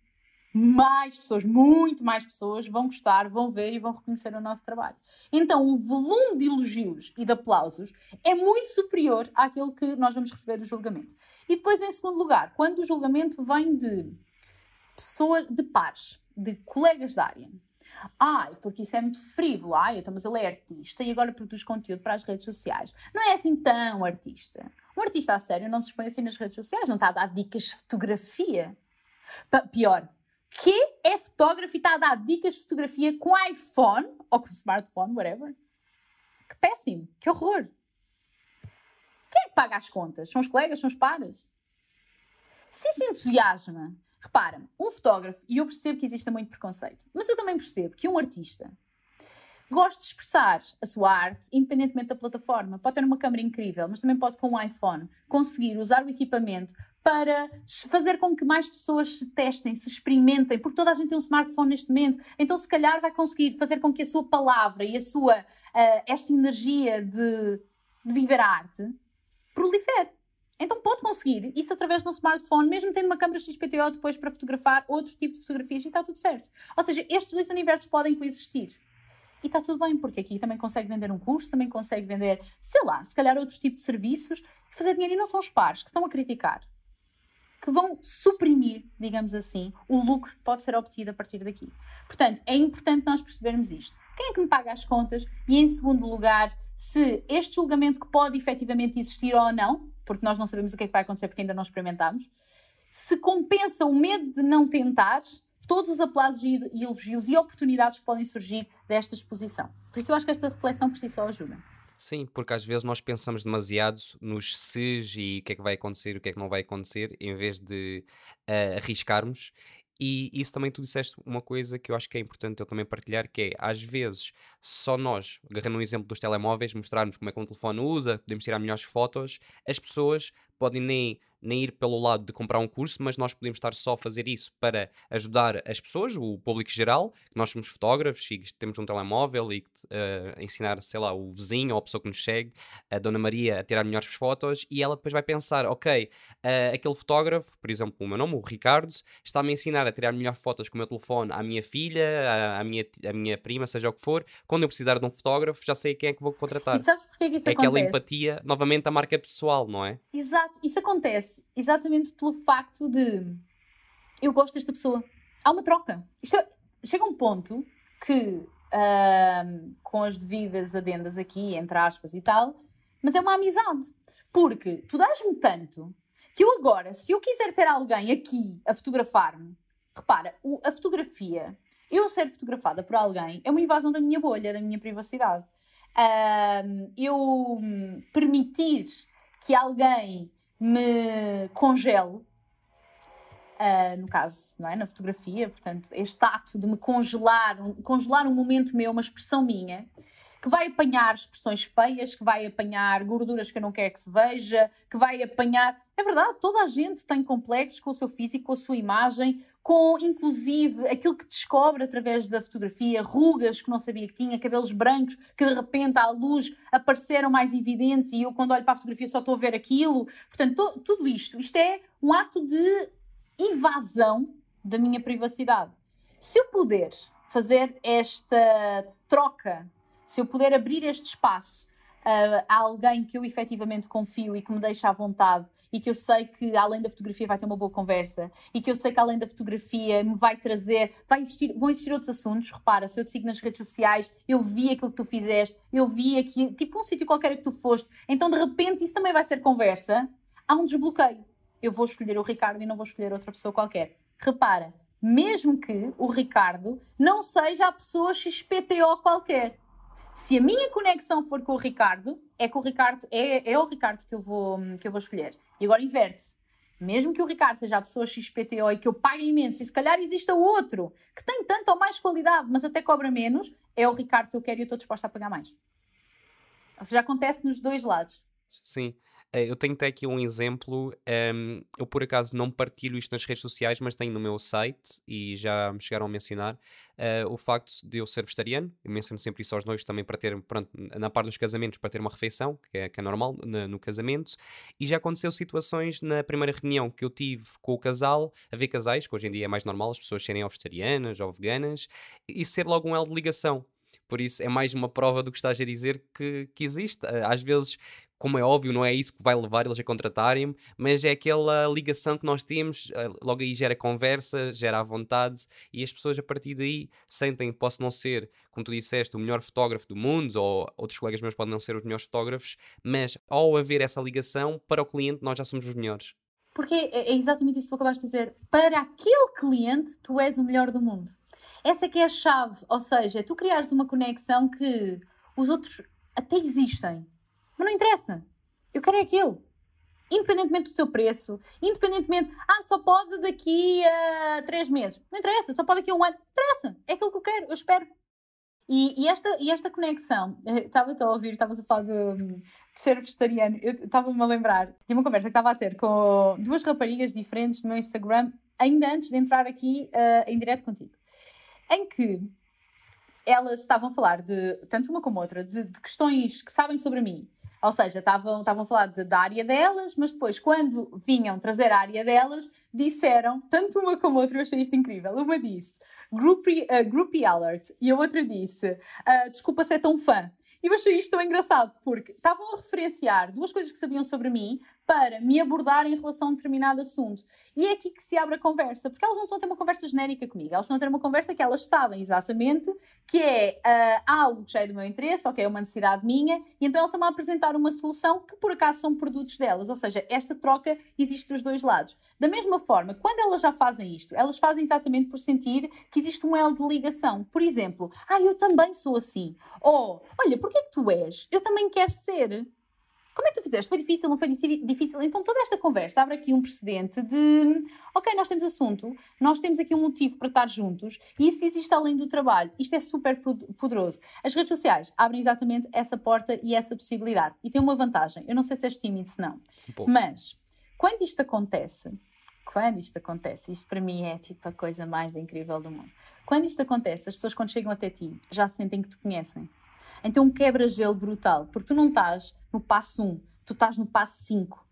mais pessoas, muito mais pessoas vão gostar, vão ver e vão reconhecer o nosso trabalho. Então o volume de elogios e de aplausos é muito superior àquele que nós vamos receber do julgamento. E depois, em segundo lugar, quando o julgamento vem de pessoas, de pares, de colegas da área. Ai, porque isso é muito frívolo. Ai, então, mas ele é artista e agora produz conteúdo para as redes sociais. Não é assim tão artista. Um artista a sério não se expõe assim nas redes sociais, não está a dar dicas de fotografia. Pior, que é fotógrafo e está a dar dicas de fotografia com iPhone ou com smartphone, whatever. Que péssimo, que horror. Quem é que paga as contas? São os colegas, são os pares? Se isso entusiasma, repara, um fotógrafo, e eu percebo que existe muito preconceito, mas eu também percebo que um artista gosta de expressar a sua arte independentemente da plataforma. Pode ter uma câmera incrível, mas também pode, com um iPhone, conseguir usar o equipamento para fazer com que mais pessoas se testem, se experimentem, porque toda a gente tem um smartphone neste momento, então se calhar vai conseguir fazer com que a sua palavra e a sua, uh, esta energia de, de viver a arte prolifere. Então pode conseguir isso através de um smartphone, mesmo tendo uma câmera X P T O depois para fotografar outro tipo de fotografias e está tudo certo. Ou seja, estes dois universos podem coexistir. E está tudo bem, porque aqui também consegue vender um curso, também consegue vender, sei lá, se calhar outro tipo de serviços e fazer dinheiro. E não são os pares que estão a criticar, que vão suprimir, digamos assim, o lucro que pode ser obtido a partir daqui. Portanto, é importante nós percebermos isto. Quem é que me paga as contas? E, em segundo lugar, se este julgamento que pode efetivamente existir ou não, porque nós não sabemos o que é que vai acontecer porque ainda não experimentámos, se compensa o medo de não tentar todos os aplausos e, e elogios e oportunidades que podem surgir desta exposição. Por isso eu acho que esta reflexão por si só ajuda. Sim, porque às vezes nós pensamos demasiado nos ses e o que é que vai acontecer e o que é que não vai acontecer, em vez de eh, arriscarmos. E isso também tu disseste uma coisa que eu acho que é importante eu também partilhar, que é, às vezes, só nós, agarrando um exemplo dos telemóveis, mostrarmos como é que um telefone usa, podemos tirar melhores fotos, as pessoas podem nem, nem ir pelo lado de comprar um curso, mas nós podemos estar só a fazer isso para ajudar as pessoas, o público geral, que nós somos fotógrafos e que temos um telemóvel e que, eh, ensinar, sei lá, o vizinho ou a pessoa que nos segue, a Dona Maria, a tirar melhores fotos, e ela depois vai pensar, ok, eh, aquele fotógrafo, por exemplo, o meu nome, o Ricardo, está-me a ensinar a tirar melhores fotos com o meu telefone à minha filha, à, à minha, ti- à minha prima, seja o que for. Quando eu precisar de um fotógrafo, já sei quem é que vou E contratar. sabes porquê que isso É aquela acontece? empatia, novamente, a marca pessoal, não é? Exato, isso acontece exatamente pelo facto de eu gosto desta pessoa. Há uma troca. Isto é- chega um ponto que, ahm, com as devidas adendas aqui, entre aspas e tal, mas é uma amizade. Porque tu dás-me tanto que eu agora, se eu quiser ter alguém aqui a fotografar-me, repara, o- a fotografia, eu ser fotografada por alguém é uma invasão da minha bolha, da minha privacidade. Ahm, eu hum, permitir que alguém me congele, ah, no caso, não é? Na fotografia, portanto, este ato de me congelar, um, congelar um momento meu, uma expressão minha, que vai apanhar expressões feias, que vai apanhar gorduras que eu não quero que se veja, que vai apanhar... É verdade, toda a gente tem complexos com o seu físico, com a sua imagem, com, inclusive, aquilo que descobre através da fotografia, rugas que não sabia que tinha, cabelos brancos que, de repente, à luz, apareceram mais evidentes e eu, quando olho para a fotografia, só estou a ver aquilo. Portanto, to- tudo isto, isto é um ato de invasão da minha privacidade. Se eu puder fazer esta troca, se eu puder abrir este espaço uh, a alguém que eu efetivamente confio e que me deixa à vontade e que eu sei que além da fotografia vai ter uma boa conversa e que eu sei que além da fotografia me vai trazer, vai existir, vão existir outros assuntos, repara, se eu te sigo nas redes sociais, eu vi aquilo que tu fizeste, eu vi aqui, tipo um sítio qualquer que tu foste, então de repente isso também vai ser conversa, há um desbloqueio. Eu vou escolher o Ricardo e não vou escolher outra pessoa qualquer. Repara, mesmo que o Ricardo não seja a pessoa X P T O qualquer. Se a minha conexão for com o Ricardo, é, com o, Ricardo é, é o Ricardo que eu, vou, que eu vou escolher. E agora inverte-se. Mesmo que o Ricardo seja a pessoa X P T O e que eu pague imenso, e se calhar exista outro que tem tanto ou mais qualidade, mas até cobra menos, é o Ricardo que eu quero e eu estou disposta a pagar mais. Ou seja, acontece nos dois lados. Sim. Eh, Eu tenho até aqui um exemplo. ehm, eu, por acaso, não partilho isto nas redes sociais, mas tenho no meu site e já me chegaram a mencionar eh, o facto de eu ser vegetariano. Eu menciono sempre isso aos noivos também para ter, pronto, na parte dos casamentos, para ter uma refeição, que é, que é normal na- no casamento. E já aconteceu situações na primeira reunião que eu tive com o casal, a ver casais, que hoje em dia é mais normal as pessoas serem ou vegetarianas ou veganas, e ser logo um elo de ligação. Por isso é mais uma prova do que estás a dizer que, que existe. Eh, Às vezes, como é óbvio, não é isso que vai levar eles a contratarem-me, mas é aquela ligação que nós temos, eh, logo aí gera conversa, gera à vontade, e as pessoas a partir daí sentem, posso não ser, como tu disseste, o melhor fotógrafo do mundo, ou outros colegas meus podem não ser os melhores fotógrafos, mas ao haver essa ligação, para o cliente nós já somos os melhores. Porque é, é exatamente isso que tu acabaste de dizer. Para aquele cliente, tu és o melhor do mundo. Essa que é a chave. Ou seja, tu criares uma conexão que os outros até existem. Mas não interessa. Eu quero é aquilo. Independentemente do seu preço, independentemente... Ah, só pode daqui a três meses. Não interessa. Só pode daqui a um ano. Não interessa. É aquilo que eu quero. Eu espero. E, e esta, e esta conexão... Estava-te a ouvir, estavas a falar de, de ser vegetariano. Eu estava-me a lembrar de uma conversa que estava a ter com duas raparigas diferentes no meu Instagram, ainda antes de entrar aqui uh, em direto contigo. Em que elas estavam a falar de, tanto uma como outra, de, de questões que sabem sobre mim. Ou seja, estavam, estavam a falar de, da área delas, mas depois, quando vinham trazer a área delas, disseram, tanto uma como outra, eu achei isto incrível. Uma disse, groupie, uh, groupie alert, e a outra disse, uh, desculpa ser tão fã. E eu achei isto tão engraçado, porque estavam a referenciar duas coisas que sabiam sobre mim, para me abordar em relação a um determinado assunto. E é aqui que se abre a conversa, porque elas não estão a ter uma conversa genérica comigo, elas estão a ter uma conversa que elas sabem exatamente que é uh, algo que já é do meu interesse, ou que é uma necessidade minha, e então elas estão a apresentar uma solução que por acaso são produtos delas, ou seja, esta troca existe dos dois lados. Da mesma forma, quando elas já fazem isto, elas fazem exatamente por sentir que existe um elo de ligação. Por exemplo, ah, eu também sou assim, ou, olha, porquê que tu és? Eu também quero ser. Como é que tu fizeste? Foi difícil? Não foi difícil? Então toda esta conversa abre aqui um precedente de ok, nós temos assunto, nós temos aqui um motivo para estar juntos e isso existe além do trabalho. Isto é super poderoso. As redes sociais abrem exatamente essa porta e essa possibilidade. E tem uma vantagem. Eu não sei se és tímido, se não. Um Mas quando isto acontece, quando isto acontece, isto para mim é tipo a coisa mais incrível do mundo. Quando isto acontece, as pessoas quando chegam até ti já sentem que te conhecem. Então um quebra-gelo brutal, porque tu não estás no passo um, tu estás no passo cinco.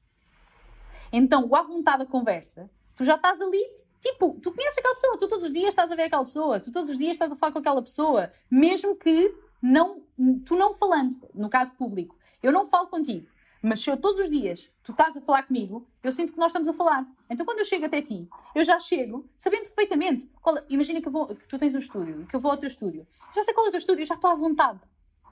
Então, o à vontade da conversa, tu já estás ali, tipo, tu conheces aquela pessoa, tu todos os dias estás a ver aquela pessoa, tu todos os dias estás a falar com aquela pessoa, mesmo que não, tu não falando, no caso público, eu não falo contigo, mas se eu todos os dias tu estás a falar comigo, eu sinto que nós estamos a falar. Então, quando eu chego até ti, eu já chego sabendo perfeitamente, qual, imagina que, eu vou, que tu tens um estúdio, que eu vou ao teu estúdio, já sei qual é o teu estúdio, eu já estou à vontade.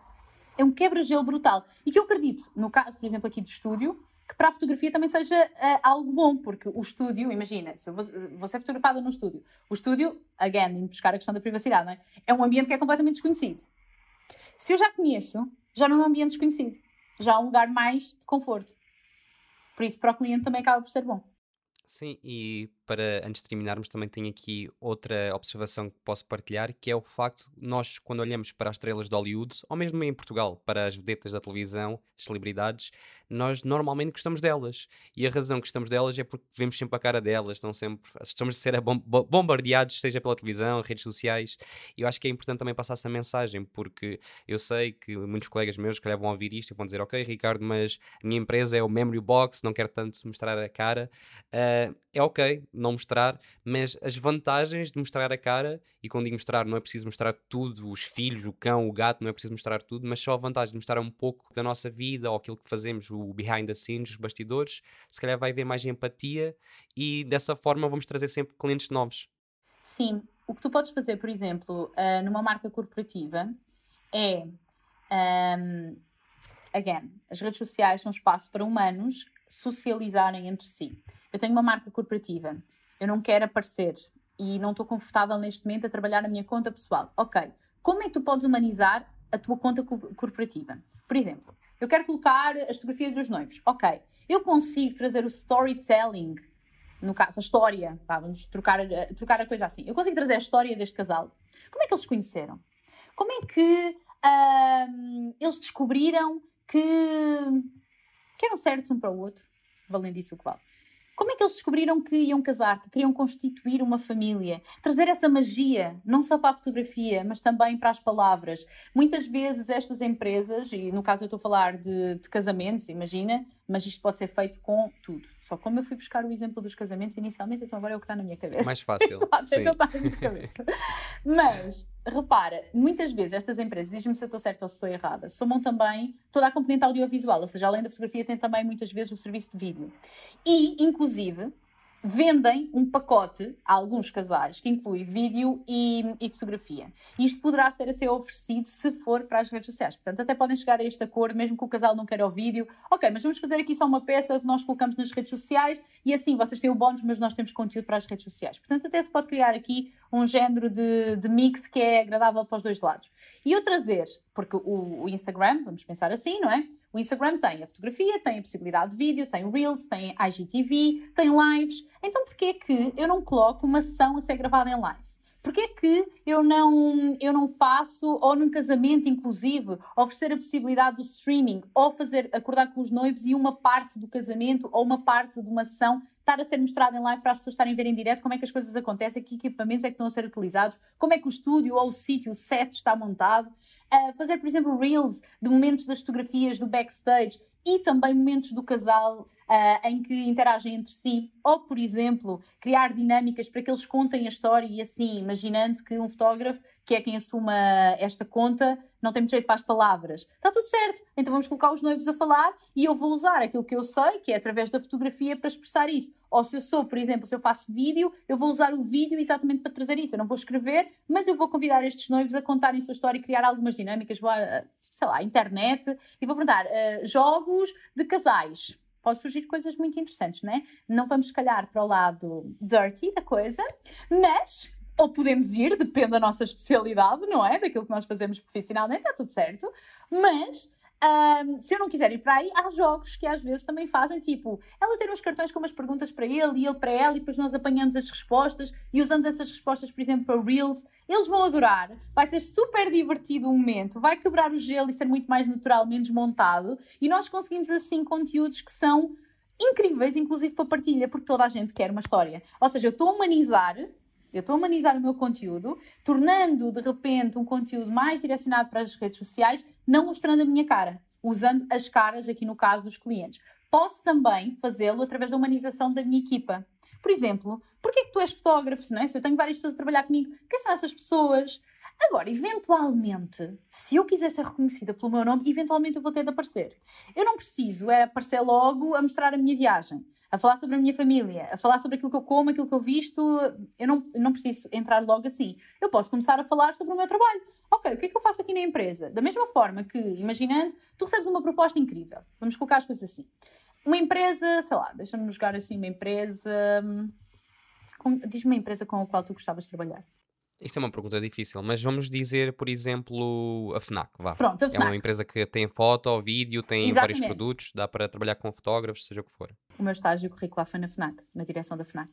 É um quebra-gelo brutal. E que eu acredito, no caso, por exemplo, aqui do estúdio, que para a fotografia também seja uh, algo bom, porque o estúdio, imagina, se eu vou, vou ser fotografada no estúdio, o estúdio, again, indo buscar a questão da privacidade, não é? É um ambiente que é completamente desconhecido. Se eu já conheço, já não é um ambiente desconhecido. Já há um lugar mais de conforto. Por isso, para o cliente também acaba por ser bom. Sim, e para antes de terminarmos, também tenho aqui outra observação que posso partilhar, que é o facto de nós, quando olhamos para as estrelas de Hollywood, ou mesmo em Portugal, para as vedetas da televisão, as celebridades, nós normalmente gostamos delas. E a razão que gostamos delas é porque vemos sempre a cara delas, estão sempre, estamos a ser bom- bo- bombardeados, seja pela televisão, redes sociais. E eu acho que é importante também passar essa mensagem, porque eu sei que muitos colegas meus que vão ouvir isto e vão dizer, ok, Ricardo, mas a minha empresa é o Memory Box, não quero tanto mostrar a cara. Ah, é ok não mostrar, mas as vantagens de mostrar a cara, e quando digo mostrar, não é preciso mostrar tudo, os filhos, o cão, o gato, não é preciso mostrar tudo, mas só a vantagem de mostrar um pouco da nossa vida ou aquilo que fazemos, o behind the scenes, os bastidores, se calhar vai haver mais empatia e dessa forma vamos trazer sempre clientes novos. Sim, o que tu podes fazer, por exemplo, uh, numa marca corporativa é, um, again, as redes sociais são um espaço para humanos socializarem entre si. Eu tenho uma marca corporativa, eu não quero aparecer e não estou confortável neste momento a trabalhar na minha conta pessoal. Ok, como é que tu podes humanizar a tua conta co- corporativa? Por exemplo, eu quero colocar as fotografias dos noivos. Ok, eu consigo trazer o storytelling, no caso, a história, vá, vamos trocar, a- trocar a coisa assim. Eu consigo trazer a história deste casal. Como é que eles se conheceram? Como é que ahm, eles descobriram que, que eram certos um para o outro? Valendo isso o que vale. Como é que eles descobriram que iam casar, que queriam constituir uma família? Trazer essa magia, não só para a fotografia, mas também para as palavras. Muitas vezes estas empresas, e no caso eu estou a falar de, de casamentos, imagina, mas isto pode ser feito com tudo. Só como eu fui buscar o exemplo dos casamentos inicialmente, então agora é o que está na minha cabeça. Mais fácil. Exato, é o Sim. que está na minha cabeça. Mas, repara, muitas vezes estas empresas, diz-me se eu estou certa ou se estou errada, somam também toda a componente audiovisual, ou seja, além da fotografia tem também muitas vezes o serviço de vídeo. E, inclusive, vendem um pacote a alguns casais que inclui vídeo e, e fotografia. Isto poderá ser até oferecido se for para as redes sociais. Portanto, até podem chegar a este acordo, mesmo que o casal não queira o vídeo. Ok, mas vamos fazer aqui só uma peça que nós colocamos nas redes sociais e assim vocês têm o bónus, mas nós temos conteúdo para as redes sociais. Portanto, até se pode criar aqui um género de, de mix que é agradável para os dois lados. E eu trazer, porque o, o Instagram, vamos pensar assim, não é? O Instagram tem a fotografia, tem a possibilidade de vídeo, tem o Reels, tem I G T V, tem lives. Então porquê que eu não coloco uma sessão a ser gravada em live? Porquê que eu não, eu não faço, ou num casamento inclusive, oferecer a possibilidade do streaming, ou fazer, acordar com os noivos e uma parte do casamento ou uma parte de uma sessão estar a ser mostrada em live para as pessoas estarem a ver em direto como é que as coisas acontecem, que equipamentos é que estão a ser utilizados, como é que o estúdio ou o sítio, o set está montado. Uh, fazer, por exemplo, reels de momentos das fotografias do backstage e também momentos do casal uh, em que interagem entre si, ou, por exemplo, criar dinâmicas para que eles contem a história e assim, imaginando que um fotógrafo, que é quem assuma esta conta, não tem muito jeito para as palavras. Está tudo certo, então vamos colocar os noivos a falar e eu vou usar aquilo que eu sei, que é através da fotografia, para expressar isso. Ou se eu sou, por exemplo, se eu faço vídeo, eu vou usar o vídeo exatamente para trazer isso. Eu não vou escrever, mas eu vou convidar estes noivos a contarem a sua história e criar algumas dinâmicas, vou a, sei lá, à internet, e vou perguntar, uh, jogos de casais. Pode surgir coisas muito interessantes, não é? Não vamos, se calhar, para o lado dirty da coisa, mas... ou podemos ir, depende da nossa especialidade, não é? Daquilo que nós fazemos profissionalmente, está tudo certo. Mas, um, se eu não quiser ir para aí, há jogos que às vezes também fazem, tipo, ela tem uns cartões com umas perguntas para ele e ele para ela, e depois nós apanhamos as respostas e usamos essas respostas, por exemplo, para Reels. Eles vão adorar, vai ser super divertido o momento, vai quebrar o gelo e ser muito mais natural, menos montado, e nós conseguimos assim conteúdos que são incríveis, inclusive para partilha, porque toda a gente quer uma história. Ou seja, eu estou a humanizar... Eu estou a humanizar o meu conteúdo, tornando, de repente, um conteúdo mais direcionado para as redes sociais, não mostrando a minha cara, usando as caras, aqui no caso dos clientes. Posso também fazê-lo através da humanização da minha equipa. Por exemplo, porquê que tu és fotógrafo, não é? Se eu tenho várias pessoas a trabalhar comigo, quem são essas pessoas? Agora, eventualmente, se eu quiser ser reconhecida pelo meu nome, eventualmente eu vou ter de aparecer. Eu não preciso é aparecer logo a mostrar a minha viagem, a falar sobre a minha família, a falar sobre aquilo que eu como, aquilo que eu visto. Eu não, eu não preciso entrar logo assim. Eu posso começar a falar sobre o meu trabalho. Ok, o que é que eu faço aqui na empresa? Da mesma forma que, imaginando, tu recebes uma proposta incrível. Vamos colocar as coisas assim. Uma empresa, sei lá, deixa-me jogar assim uma empresa... Com, diz-me uma empresa com a qual tu gostavas de trabalhar. Isso é uma pergunta difícil, mas vamos dizer, por exemplo, a FNAC, vá. Pronto, a É FNAC. uma empresa que tem foto, vídeo, tem vários Exatamente. produtos, dá para trabalhar com fotógrafos, seja o que for. O meu estágio curricular foi na FNAC, na direção da FNAC.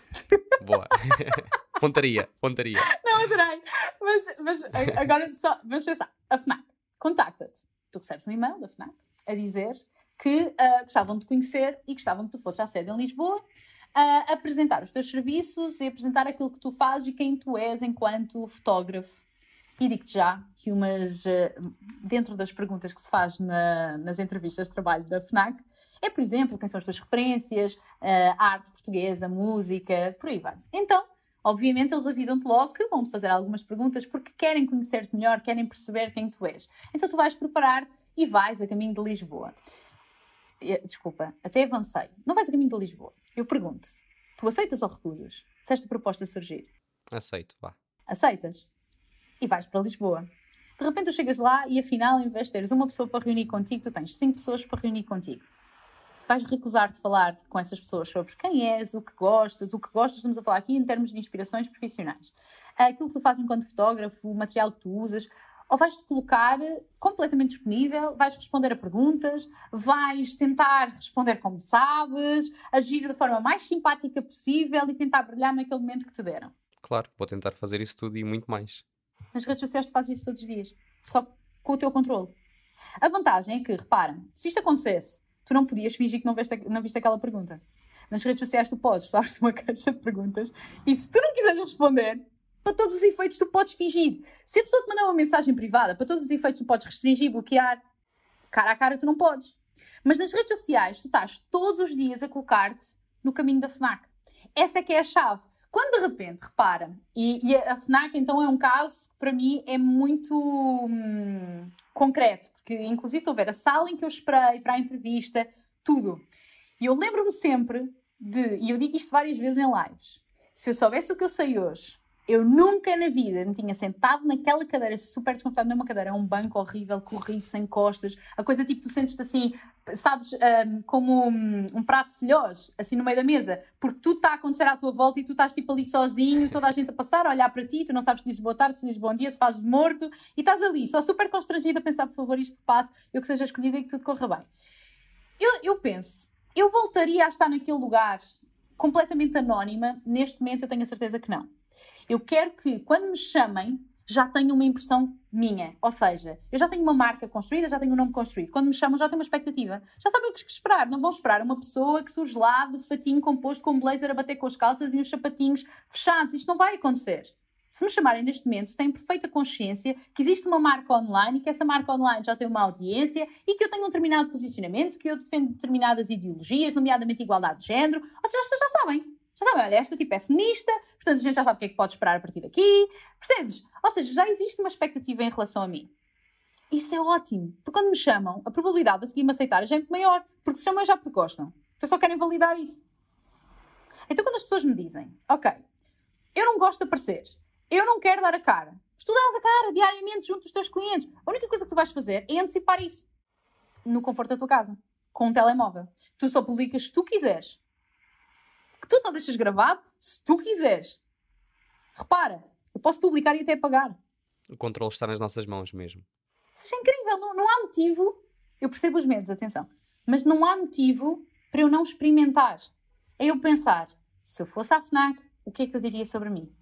Boa. Pontaria, pontaria. Não, adorei. Mas, mas agora só, vamos pensar. A FNAC contacta-te. Tu recebes um e-mail da FNAC a dizer que uh, gostavam de te conhecer e gostavam que tu fosses à sede em Lisboa a apresentar os teus serviços e apresentar aquilo que tu fazes e quem tu és enquanto fotógrafo. E digo-te já que umas, dentro das perguntas que se faz na, nas entrevistas de trabalho da FNAC, é, por exemplo, quem são as tuas referências, a arte portuguesa, música, por aí vai. Então, obviamente, eles avisam-te logo que vão-te fazer algumas perguntas porque querem conhecer-te melhor, querem perceber quem tu és. Então tu vais preparar-te e vais a caminho de Lisboa. Desculpa, até avancei. Não vais a caminho de Lisboa. Eu pergunto, tu aceitas ou recusas? Se esta proposta surgir. Aceito, vá. Aceitas? E vais para Lisboa. De repente tu chegas lá e afinal, em vez de teres uma pessoa para reunir contigo, tu tens cinco pessoas para reunir contigo. Tu vais recusar-te falar com essas pessoas sobre quem és, o que gostas, o que gostas, estamos a falar aqui em termos de inspirações profissionais. Aquilo que tu fazes enquanto fotógrafo, o material que tu usas, ou vais-te colocar completamente disponível, vais responder a perguntas, vais tentar responder como sabes, agir da forma mais simpática possível e tentar brilhar naquele momento que te deram. Claro, vou tentar fazer isso tudo e muito mais. Nas redes sociais tu fazes isso todos os dias, só com o teu controle. A vantagem é que, repara, se isto acontecesse, tu não podias fingir que não viste, não viste aquela pergunta. Nas redes sociais tu podes, tu abres uma caixa de perguntas e se tu não quiseres responder, para todos os efeitos tu podes fingir. Se a pessoa te mandar uma mensagem privada, para todos os efeitos tu podes restringir, bloquear, cara a cara tu não podes. Mas nas redes sociais tu estás todos os dias a colocar-te no caminho da FNAC. Essa é que é a chave. Quando de repente, repara, e, e a FNAC então é um caso que para mim é muito hum, concreto, porque inclusive estou a ver a sala em que eu esperei para a entrevista, tudo. E eu lembro-me sempre de, e eu digo isto várias vezes em lives, se eu soubesse o que eu sei hoje, eu nunca na vida me tinha sentado naquela cadeira super desconfortável, não é uma cadeira, é um banco horrível, corrido, sem costas, a coisa tipo, tu sentes-te assim, sabes, um, como um, um prato de filhós, assim no meio da mesa, porque tudo está a acontecer à tua volta e tu estás tipo ali sozinho, toda a gente a passar, a olhar para ti, tu não sabes se dizes boa tarde, se dizes bom dia, se fazes de morto, e estás ali, só super constrangida a pensar, por favor, isto passe, eu que seja escolhida e que tudo corra bem. Eu, eu penso, eu voltaria a estar naquele lugar completamente anónima, neste momento eu tenho a certeza que não. Eu quero que, quando me chamem, já tenha uma impressão minha. Ou seja, eu já tenho uma marca construída, já tenho um nome construído. Quando me chamam, já tenho uma expectativa. Já sabem o que esperar. Não vão esperar uma pessoa que surge lá de fatinho composto com um blazer a bater com as calças e uns sapatinhos fechados. Isto não vai acontecer. Se me chamarem neste momento, têm perfeita consciência que existe uma marca online e que essa marca online já tem uma audiência e que eu tenho um determinado posicionamento, que eu defendo determinadas ideologias, nomeadamente igualdade de género. Ou seja, as pessoas já sabem. Já sabem, olha, esta tipo é feminista, portanto a gente já sabe o que é que pode esperar a partir daqui. Percebes? Ou seja, já existe uma expectativa em relação a mim. Isso é ótimo. Porque quando me chamam, a probabilidade de seguir me aceitar é muito maior. Porque se chamam já porque gostam. Então só querem validar isso. Então quando as pessoas me dizem, ok, eu não gosto de aparecer, eu não quero dar a cara, mas tu dás a cara diariamente junto dos teus clientes, a única coisa que tu vais fazer é antecipar isso. No conforto da tua casa. Com um telemóvel. Tu só publicas se tu quiseres. Que tu só deixas gravado se tu quiseres. Repara, eu posso publicar e até apagar. O controle está nas nossas mãos mesmo. Ou seja, é incrível, não, não há motivo, eu percebo os medos, atenção, mas não há motivo para eu não experimentar. É eu pensar, se eu fosse à FNAC, o que é que eu diria sobre mim?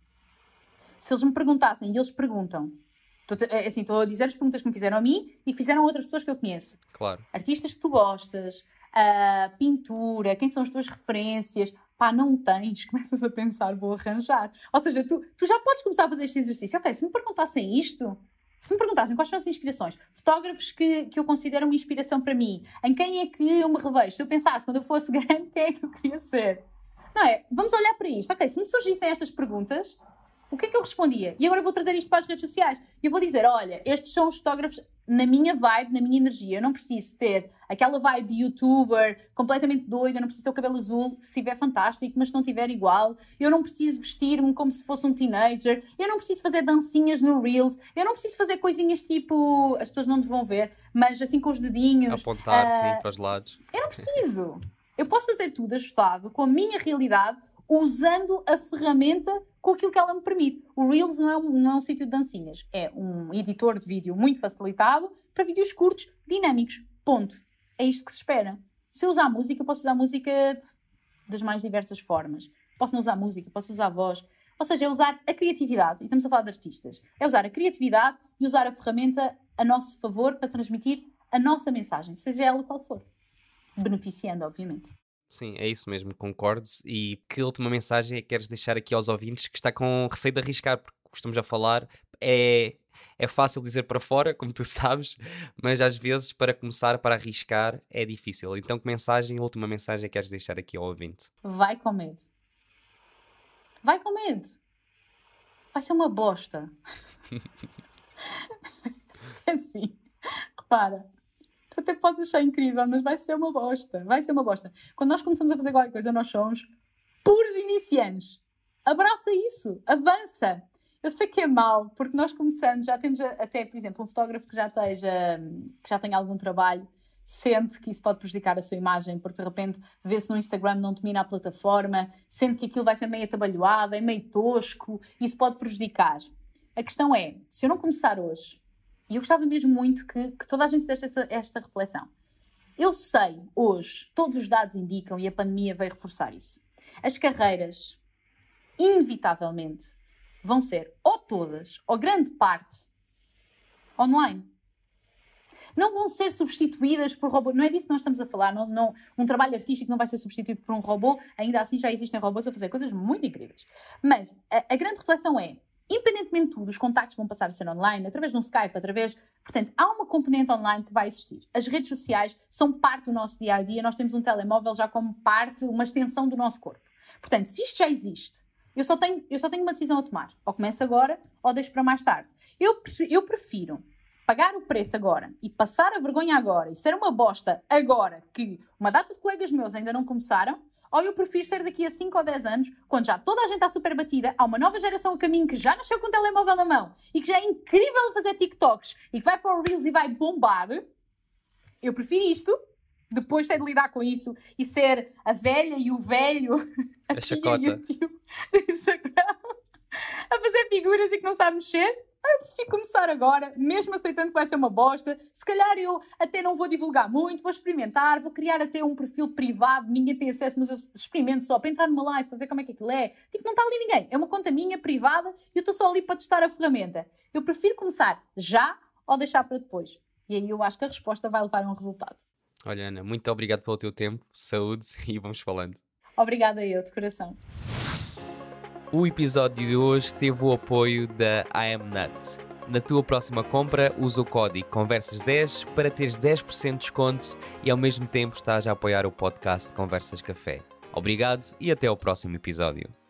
Se eles me perguntassem, e eles perguntam, estou, assim, estou a dizer as perguntas que me fizeram a mim e que fizeram a outras pessoas que eu conheço. Claro. Artistas que tu gostas, a pintura, quem são as tuas referências? Pá, não tens, começas a pensar, vou arranjar. Ou seja, tu, tu já podes começar a fazer este exercício. Ok, se me perguntassem isto, se me perguntassem quais são as inspirações, fotógrafos que, que eu considero uma inspiração para mim, em quem é que eu me revejo? Se eu pensasse, quando eu fosse grande, quem é que eu queria ser? Não é? Vamos olhar para isto. Ok, se me surgissem estas perguntas, o que é que eu respondia? E agora eu vou trazer isto para as redes sociais. E eu vou dizer, olha, estes são os fotógrafos na minha vibe, na minha energia. Eu não preciso ter aquela vibe youtuber completamente doida, eu não preciso ter o cabelo azul, se estiver fantástico, mas se não estiver igual. Eu não preciso vestir-me como se fosse um teenager. Eu não preciso fazer dancinhas no Reels. Eu não preciso fazer coisinhas tipo... As pessoas não nos vão ver, mas assim com os dedinhos. Apontar, uh, sim, para os lados. Eu não preciso. Eu posso fazer tudo ajustado com a minha realidade, usando a ferramenta com aquilo que ela me permite. O Reels não é um, não é um sítio de dancinhas. É um editor de vídeo muito facilitado para vídeos curtos, dinâmicos. Ponto. É isto que se espera. Se eu usar música, posso usar música das mais diversas formas. Posso não usar música, posso usar voz. Ou seja, é usar a criatividade. E estamos a falar de artistas. É usar a criatividade e usar a ferramenta a nosso favor para transmitir a nossa mensagem, seja ela qual for. Beneficiando, obviamente. Sim, é isso mesmo, concordo. E que última mensagem é que queres deixar aqui aos ouvintes que está com receio de arriscar? Porque costumamos a falar, é, é fácil dizer para fora, como tu sabes, mas às vezes para começar, para arriscar, é difícil. Então que mensagem, a última mensagem é que queres deixar aqui ao ouvinte? Vai com medo. Vai com medo. Vai ser uma bosta. É assim, repara. Tu até podes achar incrível, mas vai ser uma bosta. Vai ser uma bosta. Quando nós começamos a fazer qualquer coisa, nós somos puros iniciantes. Abraça isso. Avança. Eu sei que é mau, porque nós começamos, já temos até, por exemplo, um fotógrafo que já, esteja, que já tenha algum trabalho, sente que isso pode prejudicar a sua imagem, porque de repente vê-se no Instagram, não domina a plataforma, sente que aquilo vai ser meio atabalhoado, é meio tosco, isso pode prejudicar. A questão é, se eu não começar hoje, e eu gostava mesmo muito que, que toda a gente fizesse esta, esta reflexão. Eu sei, hoje, todos os dados indicam, e a pandemia veio reforçar isso, as carreiras, inevitavelmente, vão ser ou todas, ou grande parte, online. Não vão ser substituídas por robôs. Não é disso que nós estamos a falar. Não, não, um trabalho artístico não vai ser substituído por um robô. Ainda assim já existem robôs a fazer coisas muito incríveis. Mas a, a grande reflexão é, independentemente de tudo, os contactos vão passar a ser online, através de um Skype, através... Portanto, há uma componente online que vai existir. As redes sociais são parte do nosso dia-a-dia, nós temos um telemóvel já como parte, uma extensão do nosso corpo. Portanto, se isto já existe, eu só tenho, eu só tenho uma decisão a tomar. Ou começo agora, ou deixo para mais tarde. Eu, eu prefiro pagar o preço agora e passar a vergonha agora e ser uma bosta agora, que uma data de colegas meus ainda não começaram, ou eu prefiro ser daqui a cinco ou dez anos, quando já toda a gente está super batida, há uma nova geração a caminho que já nasceu com o telemóvel na mão e que já é incrível a fazer TikToks e que vai para o Reels e vai bombar. Eu prefiro isto, depois ter de lidar com isso e ser a velha e o velho a chacota do Instagram a fazer figuras e que não sabe mexer. Eu prefiro começar agora, mesmo aceitando que vai ser uma bosta. Se calhar eu até não vou divulgar muito, vou experimentar, vou criar até um perfil privado, ninguém tem acesso, mas eu experimento só para entrar numa live, para ver como é que aquilo é. Tipo, não está ali ninguém, é uma conta minha, privada, e eu estou só ali para testar a ferramenta. Eu prefiro começar já ou deixar para depois. E aí eu acho que a resposta vai levar a um resultado. Olha, Ana, muito obrigado pelo teu tempo, saúde e vamos falando. Obrigada eu, de coração. O episódio de hoje teve o apoio da I Am Nut. Na tua próxima compra, usa o código conversas dez para teres dez por cento de desconto e ao mesmo tempo estás a apoiar o podcast Conversas Café. Obrigado e até ao próximo episódio.